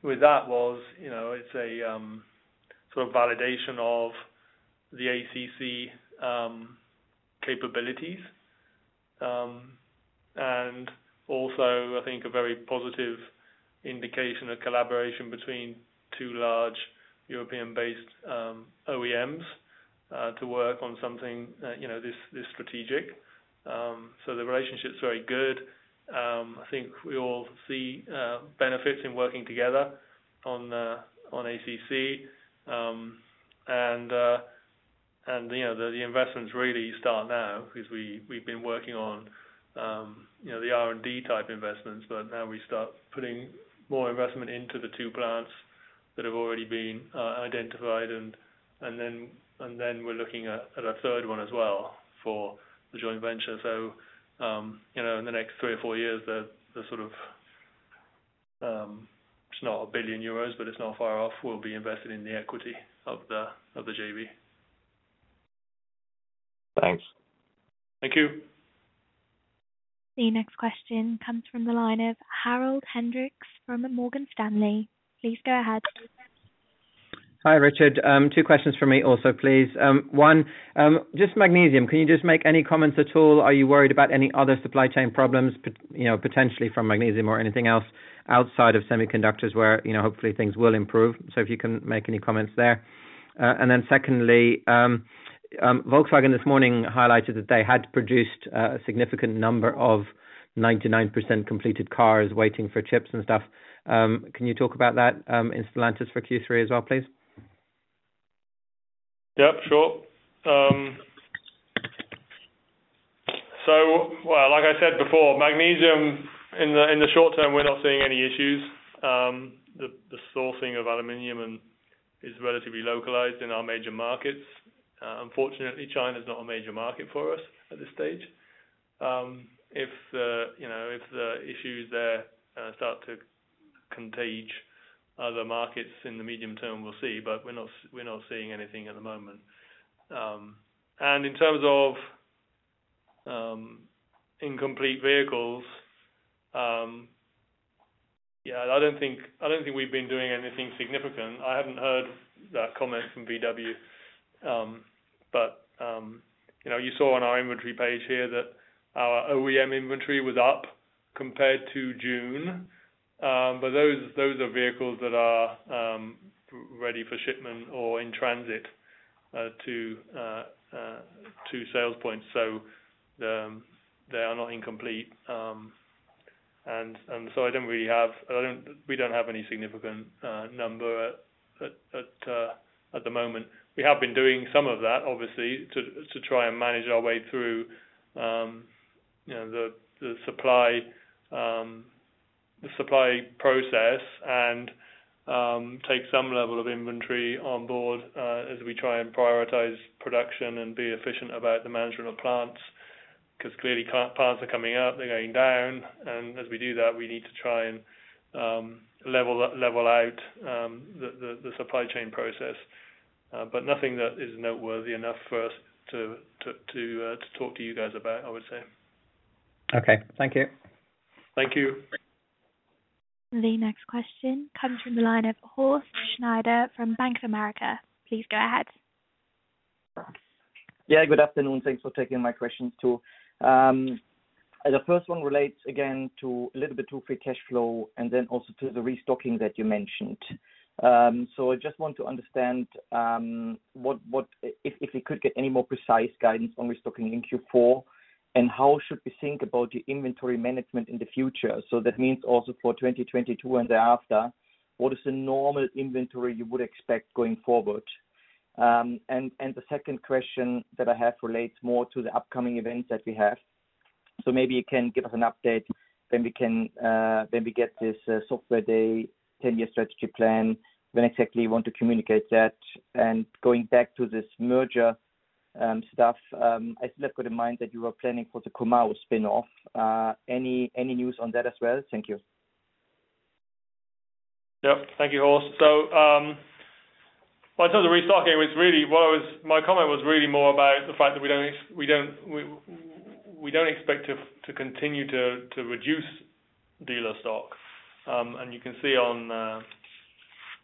with that was, you know, it's a um, sort of validation of the A C C um, capabilities, um, and also I think a very positive indication of collaboration between two large European-based um, O E Ms uh, to work on something, uh, you know, this this strategic. Um, so the relationship's very good. Um, I think we all see uh, benefits in working together on uh, on A C C, um, and uh, and you know the, the investments really start now because we we've been working on um, you know the R and D type investments, but now we start putting more investment into the two plants that have already been uh, identified, and and then and then we're looking at, at a third one as well for the joint venture. So um, you know in the next three or four years, the the sort of um, it's not a billion euros, but it's not far off. Will be invested in the equity of the of the J V. Thanks. Thank you. The next question comes from the line of Harold Hendricks from Morgan Stanley. Please go ahead. Hi, Richard. Um, two questions from me also, please. Um, one, um, just magnesium. Can you just make any comments at all? Are you worried about any other supply chain problems, you know, potentially from magnesium or anything else outside of semiconductors where, you know, hopefully things will improve? So if you can make any comments there. Uh, and then secondly, um, um, Volkswagen this morning highlighted that they had produced uh, a significant number of ninety-nine percent completed cars waiting for chips and stuff. Um, can you talk about that um, in Stellantis for Q three as well, please? Yep, sure. Um, so, well, like I said before, magnesium in the in the short term, we're not seeing any issues. Um, the, the sourcing of aluminium and is relatively localized in our major markets. Uh, unfortunately, China is not a major market for us at this stage. Um, if the you know if the issues there uh, start to contage other markets in the medium term, we'll see, but we're not we're not seeing anything at the moment. Um, and in terms of um, incomplete vehicles, um, yeah, I don't think I don't think we've been doing anything significant. I haven't heard that comment from V W, um, but um, you know, you saw on our inventory page here that our O E M inventory was up compared to June. Um, but those those are vehicles that are um, ready for shipment or in transit uh, to uh, uh, to sales points, so the, they are not incomplete. Um, and and so I don't really have I don't we don't have any significant uh, number at at at, uh, at the moment. We have been doing some of that, obviously, to to try and manage our way through um, you know the the supply. Um, the supply process and um, take some level of inventory on board uh, as we try and prioritize production and be efficient about the management of plants, because clearly plants are coming up, they're going down, and as we do that, we need to try and um, level level out um, the, the, the supply chain process. Uh, but nothing that is noteworthy enough for us to to to, uh, to talk to you guys about, I would say. Okay, thank you. Thank you. The next question comes from the line of Horst Schneider from Bank of America. Please go ahead. Yeah, good afternoon. Thanks for taking my questions too. Um, the first one relates again to a little bit to free cash flow and then also to the restocking that you mentioned. Um, so I just want to understand um, what what if, if we could get any more precise guidance on restocking in Q four. And how should we think about the inventory management in the future? So that means also for twenty twenty-two and thereafter, what is the normal inventory you would expect going forward? Um, and, and the second question that I have relates more to the upcoming events that we have. So maybe you can give us an update when we can uh, when we get this uh, software day, ten-year strategy plan, when exactly you want to communicate that. And going back to this merger Um, stuff. Um, I still have got in mind that you were planning for the Comau spin-off. Uh, any any news on that as well? Thank you. Yep, thank you, Horst. So, um, well, in terms of restocking, it was really what I was. My comment was really more about the fact that we don't we don't we we don't expect to to continue to to reduce dealer stock. Um, and you can see on uh,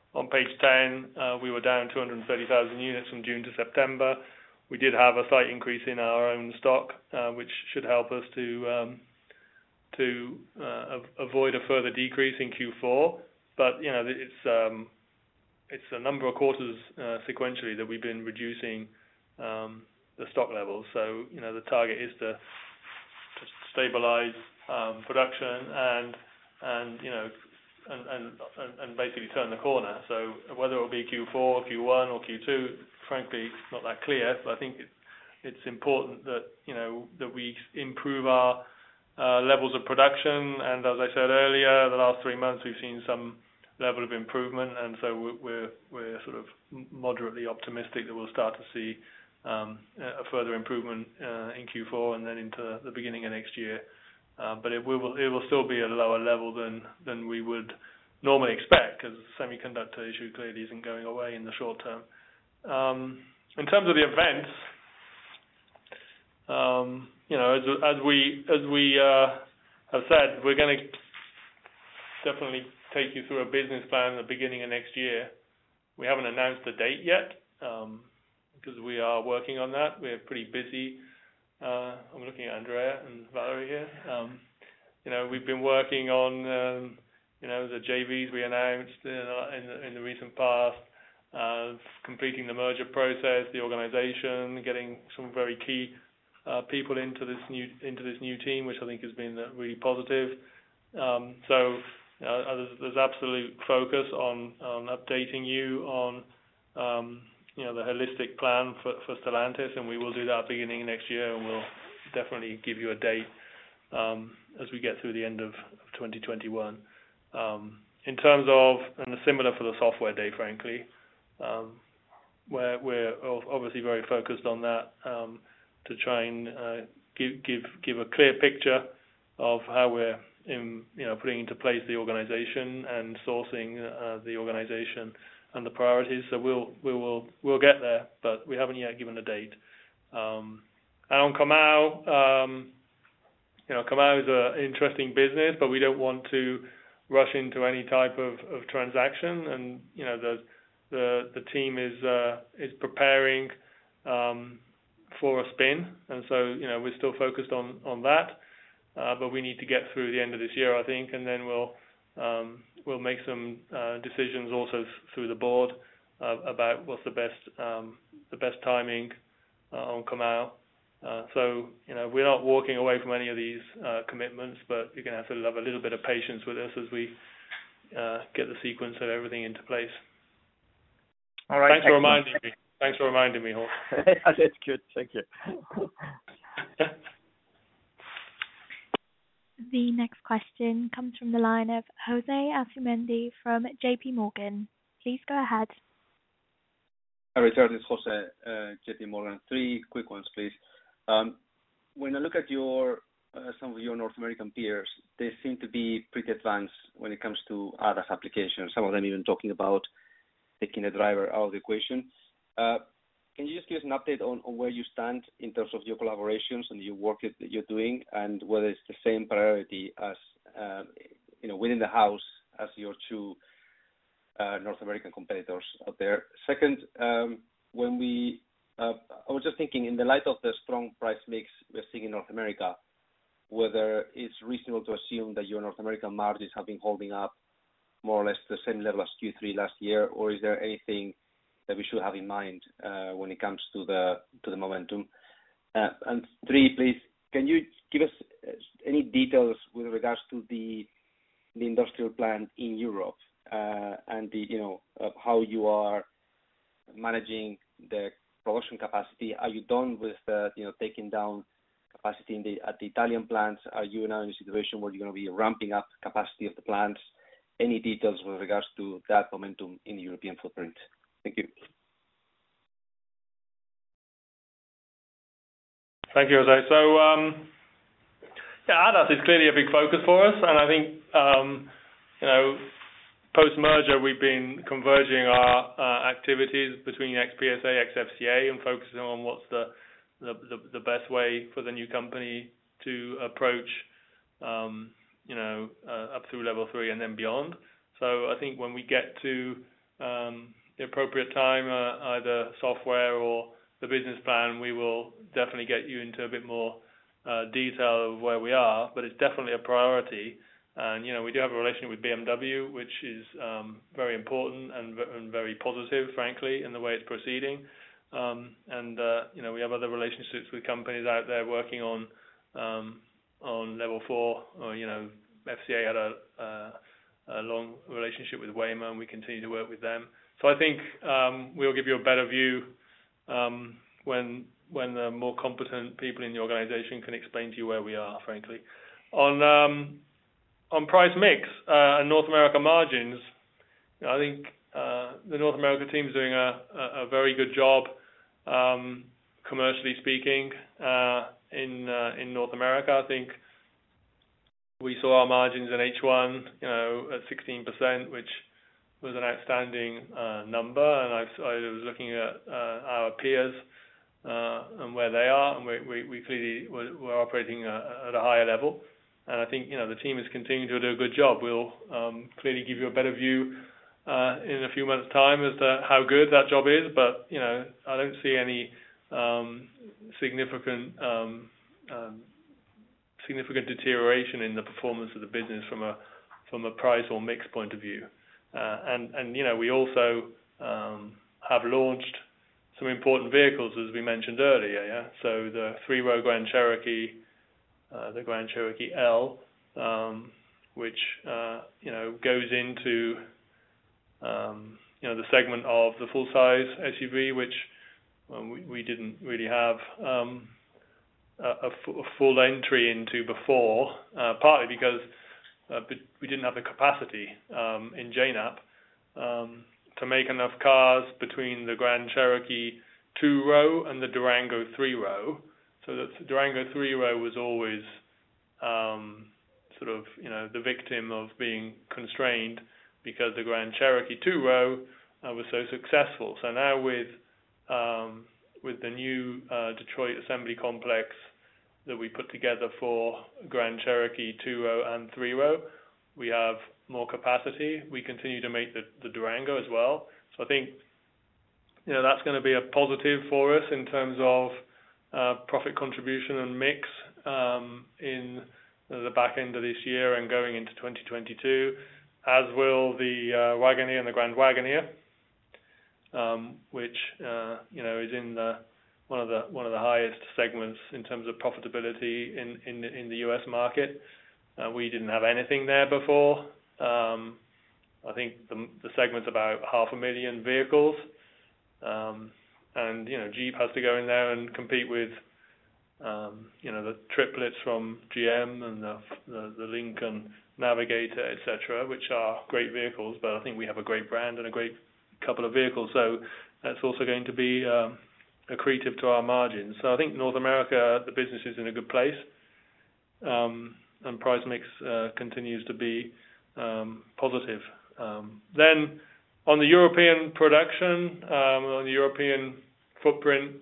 on page ten, uh, we were down two hundred thirty thousand units from June to September. We did have a slight increase in our own stock, uh, which should help us to um, to uh, avoid a further decrease in Q four. But you know, it's um, it's a number of quarters uh, sequentially that we've been reducing um, the stock levels. So you know, the target is to, to stabilize um, production and and you know and, and and basically turn the corner. So whether it will be Q four, Q one, or Q two, frankly, it's not that clear. But I think it, it's important that you know that we improve our uh, levels of production. And as I said earlier, the last three months we've seen some level of improvement, and so we're we're sort of moderately optimistic that we'll start to see um, a further improvement uh, in Q four and then into the beginning of next year. Uh, but it will it will still be at a lower level than than we would normally expect, because the semiconductor issue clearly isn't going away in the short term. Um, in terms of the events, um, you know, as as we as we uh, have said, we're going to definitely take you through a business plan at the beginning of next year. We haven't announced the date yet um, because we are working on that. We're pretty busy. Uh, I'm looking at Andrea and Valerie here. Um, you know, we've been working on, um, you know, the J Vs we announced in, in, the, in the recent past, uh, completing the merger process, the organization, getting some very key uh, people into this new into this new team, which I think has been really positive. Um, so. Uh, there's, there's absolute focus on, on updating you on, um, you know, the holistic plan for, for Stellantis, and we will do that beginning next year, and we'll definitely give you a date um, as we get through the end of, of twenty twenty-one. Um, in terms of, and similar for the software day, frankly, um, where we're obviously very focused on that um, to try and uh, give give give a clear picture of how we're in, you know, putting into place the organization and sourcing uh, the organization and the priorities. So we'll we will we'll get there, but we haven't yet given a date. Um, and on Comau, um, you know, Comau is an interesting business, but we don't want to rush into any type of, of transaction. And you know, the the the team is uh, is preparing um, for a spin, and so you know, we're still focused on on that. Uh, but we need to get through the end of this year, I think, and then we'll um, we'll make some uh, decisions also through the board uh, about what's the best um, the best timing uh, on Comau. Uh, so you know, we're not walking away from any of these uh, commitments, but you're going to have to have a little bit of patience with us as we uh, get the sequence of everything into place. All right. Thanks excellent. for reminding me. Thanks for reminding me, Horst. That's good. Thank you. The next question comes from the line of Jose Asumendi from J P Morgan. Please go ahead. Hi, Richard. It's Jose, uh, J P Morgan. Three quick ones, please. Um, when I look at your uh, some of your North American peers, they seem to be pretty advanced when it comes to A D A S applications. Some of them even talking about taking the driver out of the equation. Uh, Can you just give us an update on, on where you stand in terms of your collaborations and your work that you're doing, and whether it's the same priority as uh, you know within the house as your two uh, North American competitors out there? Second, um, when we, uh, I was just thinking, in the light of the strong price mix we're seeing in North America, whether it's reasonable to assume that your North American margins have been holding up more or less to the same level as Q three last year, or is there anything that we should have in mind uh, when it comes to the to the momentum? Uh, and three, please, can you give us any details with regards to the the industrial plant in Europe uh, and the you know uh, how you are managing the production capacity? Are you done with uh, you know taking down capacity in the at the Italian plants? Are you now in a situation where you're going to be ramping up capacity of the plants? Any details with regards to that momentum in the European footprint? Thank you. Thank you, Jose. So, um, yeah, A D A S is clearly a big focus for us, and I think, um, you know, post-merger, we've been converging our uh, activities between X P S A, X F C A, and focusing on what's the the, the, the best way for the new company to approach, um, you know, uh, up through level three and then beyond. So I think when we get to um, the appropriate time, uh, either software or the business plan, we will definitely get you into a bit more uh, detail of where we are, but it's definitely a priority. And, you know, we do have a relationship with B M W, which is um, very important and, and very positive, frankly, in the way it's proceeding. Um, and, uh, you know, we have other relationships with companies out there working on um, on level four. Or, you know, F C A had a, uh, a long relationship with Waymo, and we continue to work with them. So I think um, we'll give you a better view um, when when the more competent people in the organization can explain to you where we are, frankly. On um, on price mix uh, and North America margins, I think uh, the North America team is doing a, a, a very good job, um, commercially speaking, uh, in uh, in North America. I think we saw our margins in H one, you know, at sixteen percent, which was an outstanding uh, number. And I've, I was looking at uh, our peers uh, and where they are, and we, we, we clearly we're, we're operating uh, at a higher level. And I think, you know, the team is continuing to do a good job. We'll um, clearly give you a better view uh, in a few months' time as to how good that job is. But, you know, I don't see any um, significant um, um, significant deterioration in the performance of the business from a from a price or mix point of view. Uh, and, and, you know, we also um, have launched some important vehicles, as we mentioned earlier, yeah? So the three-row Grand Cherokee, uh, the Grand Cherokee L, um, which, uh, you know, goes into, um, you know, the segment of the full-size S U V, which um, we, we didn't really have um, a, a, f- a full entry into before, uh, partly because Uh, but we didn't have the capacity um, in J NAP um, to make enough cars between the Grand Cherokee two-row and the Durango three-row. So that the Durango three-row was always um, sort of, you know, the victim of being constrained because the Grand Cherokee two-row uh, was so successful. So now with um, with the new uh, Detroit assembly complex that we put together for Grand Cherokee two-row and three-row, we have more capacity. We continue to make the, the Durango as well. So I think, you know, that's going to be a positive for us in terms of uh, profit contribution and mix um, in the back end of this year and going into twenty twenty-two, as will the uh, Wagoneer and the Grand Wagoneer, um, which, uh, you know, is in the one of the one of the highest segments in terms of profitability in in, in the U S market. Uh, we didn't have anything there before. Um, I think the, the segment's about half a million vehicles, um, and you know Jeep has to go in there and compete with um, you know the triplets from G M and the the, the Lincoln Navigator, et cetera, which are great vehicles. But I think we have a great brand and a great couple of vehicles, so that's also going to be um, accretive to our margins. So I think North America, the business is in a good place, um, and price mix uh, continues to be um, positive. Um, then on the European production, um, on the European footprint,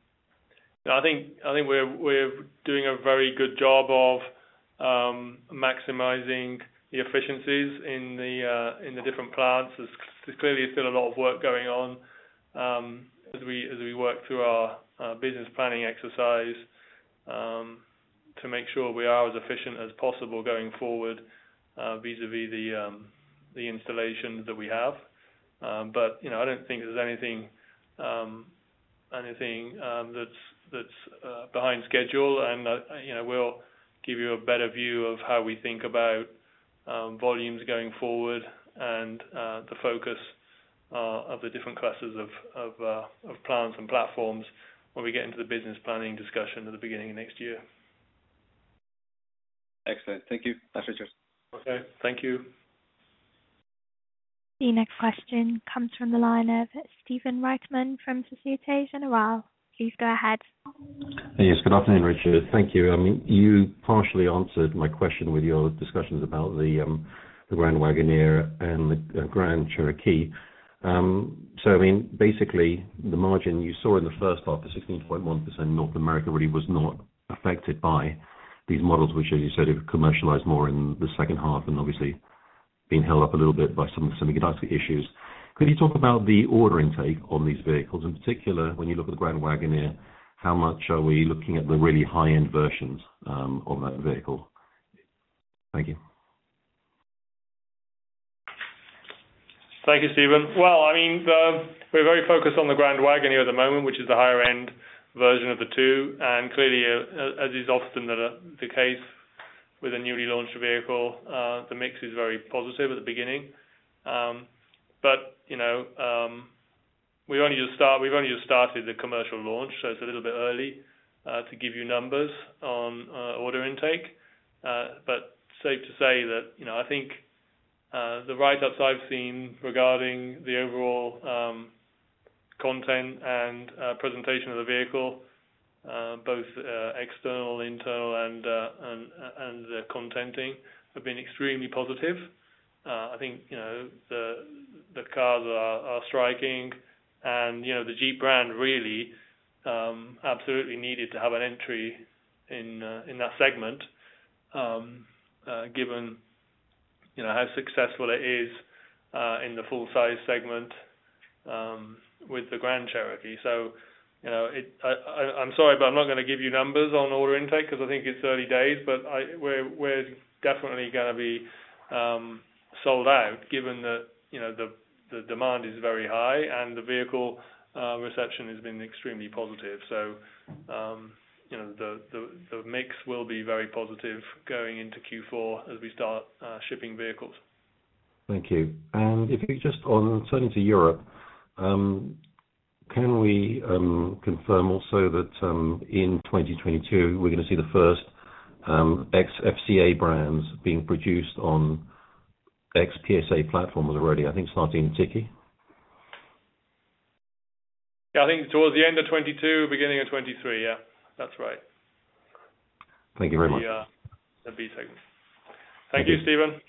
I think I think we're we're doing a very good job of um, maximizing the efficiencies in the uh, in the different plants. There's, there's clearly still a lot of work going on. Um, as we as we work through our uh, business planning exercise um, to make sure we are as efficient as possible going forward uh, vis-a-vis the um, the installations that we have. Um, but you know, I don't think there's anything um, anything um, that's that's uh, behind schedule, and uh, you know, we'll give you a better view of how we think about um, volumes going forward and uh, the focus Uh, of the different classes of of, uh, of plants and platforms when we get into the business planning discussion at the beginning of next year. Excellent. Thank you. That's Richard. Okay. Thank you. The next question comes from the line of Stephen Reitman from Societe Generale. Please go ahead. Yes, good afternoon, Richard. Thank you. I mean, you partially answered my question with your discussions about the um, the Grand Wagoneer and the uh, Grand Cherokee. Um, so, I mean, basically, the margin you saw in the first half, the sixteen point one percent in North America, really was not affected by these models, which, as you said, have commercialized more in the second half and obviously being held up a little bit by some semiconductor issues. Could you talk about the order intake on these vehicles, in particular, when you look at the Grand Wagoneer, how much are we looking at the really high-end versions um, of that vehicle? Thank you. Thank you, Stephen. Well, I mean, the, we're very focused on the Grand Wagoneer at the moment, which is the higher-end version of the two, and clearly, uh, as is often the, the case with a newly launched vehicle, uh, the mix is very positive at the beginning. Um, but, you know, um, we only just start, we've only just started the commercial launch, so it's a little bit early uh, to give you numbers on uh, order intake. Uh, but safe to say that, you know, I think uh, the write-ups I've seen regarding the overall um, content and uh, presentation of the vehicle, uh, both uh, external, internal, and uh, and and the contenting, have been extremely positive. Uh, I think, you know, the the cars are, are striking. And, you know, the Jeep brand really um, absolutely needed to have an entry in uh, in that segment, um, uh, given, you know, how successful it is uh, in the full-size segment um, with the Grand Cherokee. So, you know, it, I, I, I'm sorry, but I'm not going to give you numbers on order intake because I think it's early days, but I, we're, we're definitely going to be um, sold out, given that, you know, the the demand is very high and the vehicle uh, reception has been extremely positive. So, um, you know, the, the, the mix will be very positive going into Q four as we start uh, shipping vehicles. Thank you. And if you just on turning to Europe, um, can we um, confirm also that um, in twenty twenty-two we're going to see the first um, ex-F C A brands being produced on ex-P S A platforms already, I think starting in Tiki? Yeah, I think towards the end of twenty-two, beginning of twenty-three, yeah, that's right. Thank you very the, much. Uh, the B segment. Thank, Thank you, you, Stephen.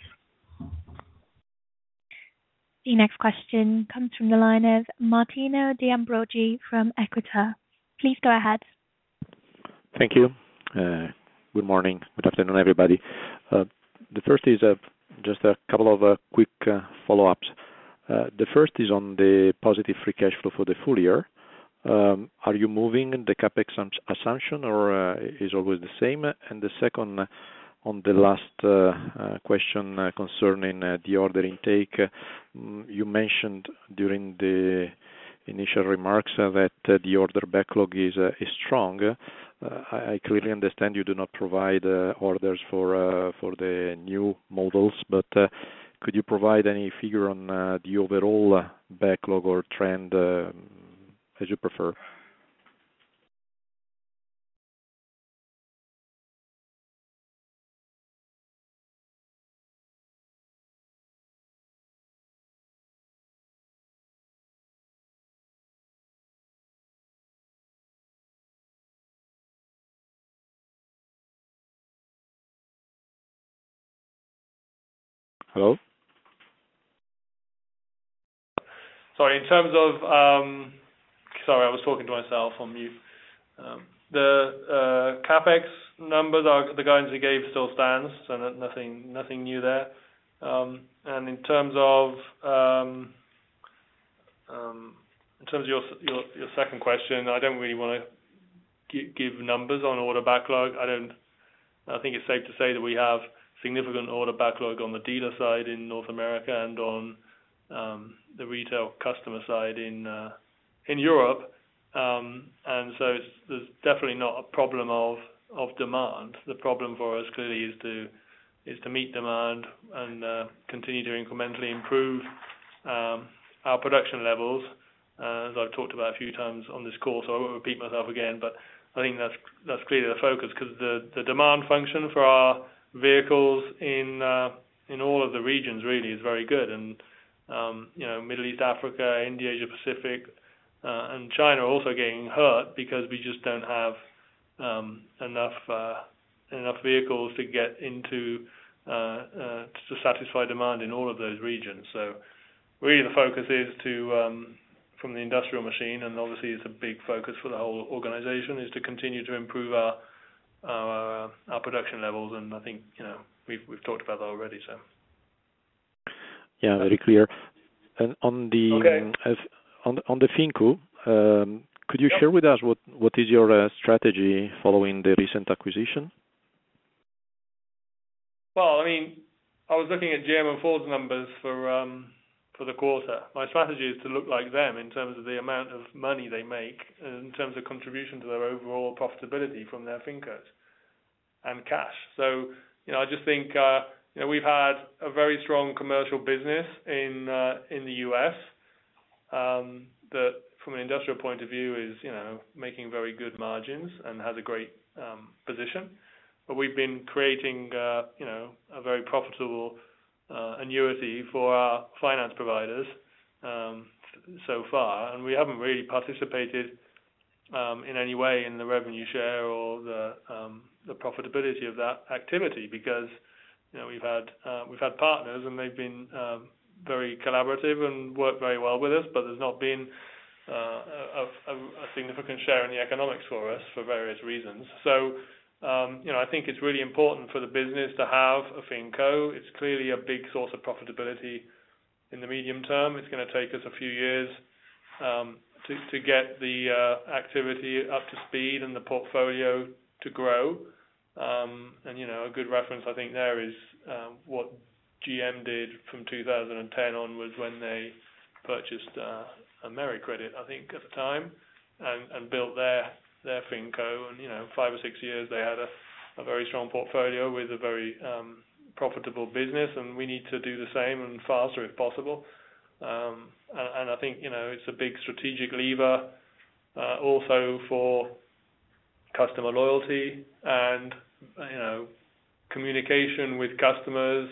The next question comes from the line of Martino De Ambrogi from Equita. Please go ahead. Thank you. Uh, good morning, good afternoon, everybody. Uh, the first is a Just a couple of uh, quick uh, follow-ups. Uh, the first is on the positive free cash flow for the full year. Um, are you moving the CapEx assumption, or uh, is always the same? And the second, uh, on the last uh, uh, question uh, concerning uh, the order intake, uh, you mentioned during the initial remarks uh, that uh, the order backlog is, uh, is strong. Uh, I clearly understand you do not provide uh, orders for uh, for the new models, but uh, could you provide any figure on uh, the overall uh, backlog or trend, uh, as you prefer? Hello? Sorry, in terms of, um, sorry, I was talking to myself on mute. Um, the uh, CapEx numbers, are, the guidance we gave still stands, so no, nothing nothing new there. Um, and in terms of um, um, in terms of your, your your second question, I don't really want to give numbers on order backlog. I don't. I think it's safe to say that we have significant order backlog on the dealer side in North America and on um, the retail customer side in uh, in Europe, um, and so it's, there's definitely not a problem of of demand. The problem for us clearly is to is to meet demand and uh, continue to incrementally improve um, our production levels, uh, as I've talked about a few times on this call. So I won't repeat myself again, but I think that's that's clearly the focus, because the the demand function for our vehicles in uh, in all of the regions really is very good, and um, you know, Middle East, Africa, India, Asia Pacific, uh, and China are also getting hurt because we just don't have um, enough uh, enough vehicles to get into uh, uh, to satisfy demand in all of those regions. So really, the focus is to um, from the industrial machine, and obviously it's a big focus for the whole organization, is to continue to improve our our, uh, our production levels, and I think, you know, we've we've talked about that already. So yeah, very clear. And on the Okay. uh, on on the Finco, um, could you Yep. share with us what what is your uh, strategy following the recent acquisition? Well, I mean, I was looking at G M and Ford's numbers for um, for the quarter. My strategy is to look like them in terms of the amount of money they make, and in terms of contribution to their overall profitability from their Fincos and cash. So, you know, I just think uh, you know we've had a very strong commercial business in uh, in the U S um, that, from an industrial point of view, is you know making very good margins and has a great um, position. But we've been creating, uh, you know, a very profitable uh, annuity for our finance providers um, so far, and we haven't really participated um, in any way in the revenue share or the um, the profitability of that activity because, you know, we've had uh, we've had partners and they've been um, very collaborative and worked very well with us, but there's not been uh, a, a, a significant share in the economics for us for various reasons. So. Um, you know, I think it's really important for the business to have a Finco. It's clearly a big source of profitability in the medium term. It's going to take us a few years um, to, to get the uh, activity up to speed and the portfolio to grow. Um, and, you know, a good reference I think there is um, what G M did from two thousand ten onwards when they purchased uh, AmeriCredit, I think, at the time, and, and built their their Finco, and you know, five or six years they had a, a very strong portfolio with a very um, profitable business, and we need to do the same and faster if possible. Um, and, and I think you know it's a big strategic lever uh, also for customer loyalty and you know communication with customers,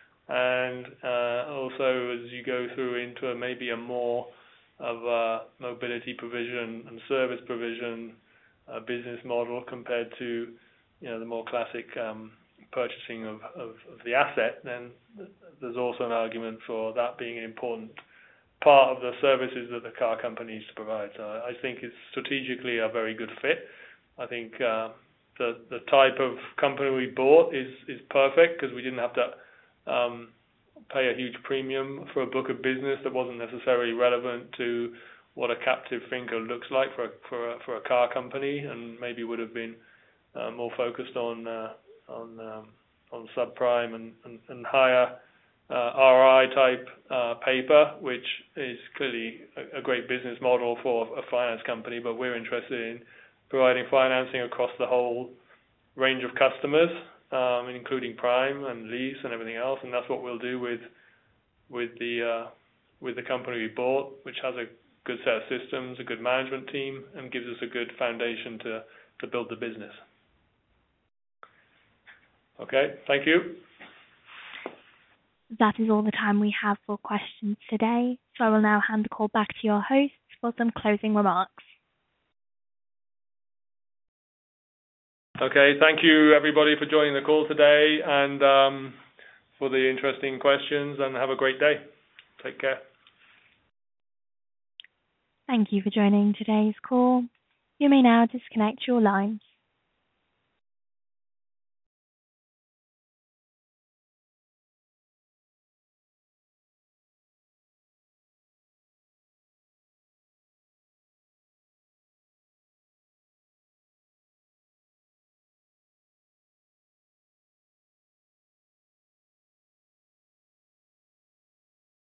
and uh, also as you go through into a, maybe a more of a mobility provision and service provision Uh, business model compared to, you know, the more classic um, purchasing of, of, of the asset, then there's also an argument for that being an important part of the services that the car company needs to provide. So I think it's strategically a very good fit. I think uh, the the type of company we bought is is perfect because we didn't have to um, pay a huge premium for a book of business that wasn't necessarily relevant to what a captive Finco looks like for a, for a, for a car company, and maybe would have been uh, more focused on uh, on um, on subprime and, and, and higher uh, R I type uh, paper, which is clearly a, a great business model for a finance company. But we're interested in providing financing across the whole range of customers, um, including prime and lease and everything else, and that's what we'll do with with the uh, with the company we bought, which has a good set of systems, a good management team, and gives us a good foundation to, to build the business. Okay, thank you. That is all the time we have for questions today, so I will now hand the call back to your hosts for some closing remarks. Okay, thank you everybody for joining the call today and um, for the interesting questions, and have a great day. Take care. Thank you for joining today's call. You may now disconnect your lines.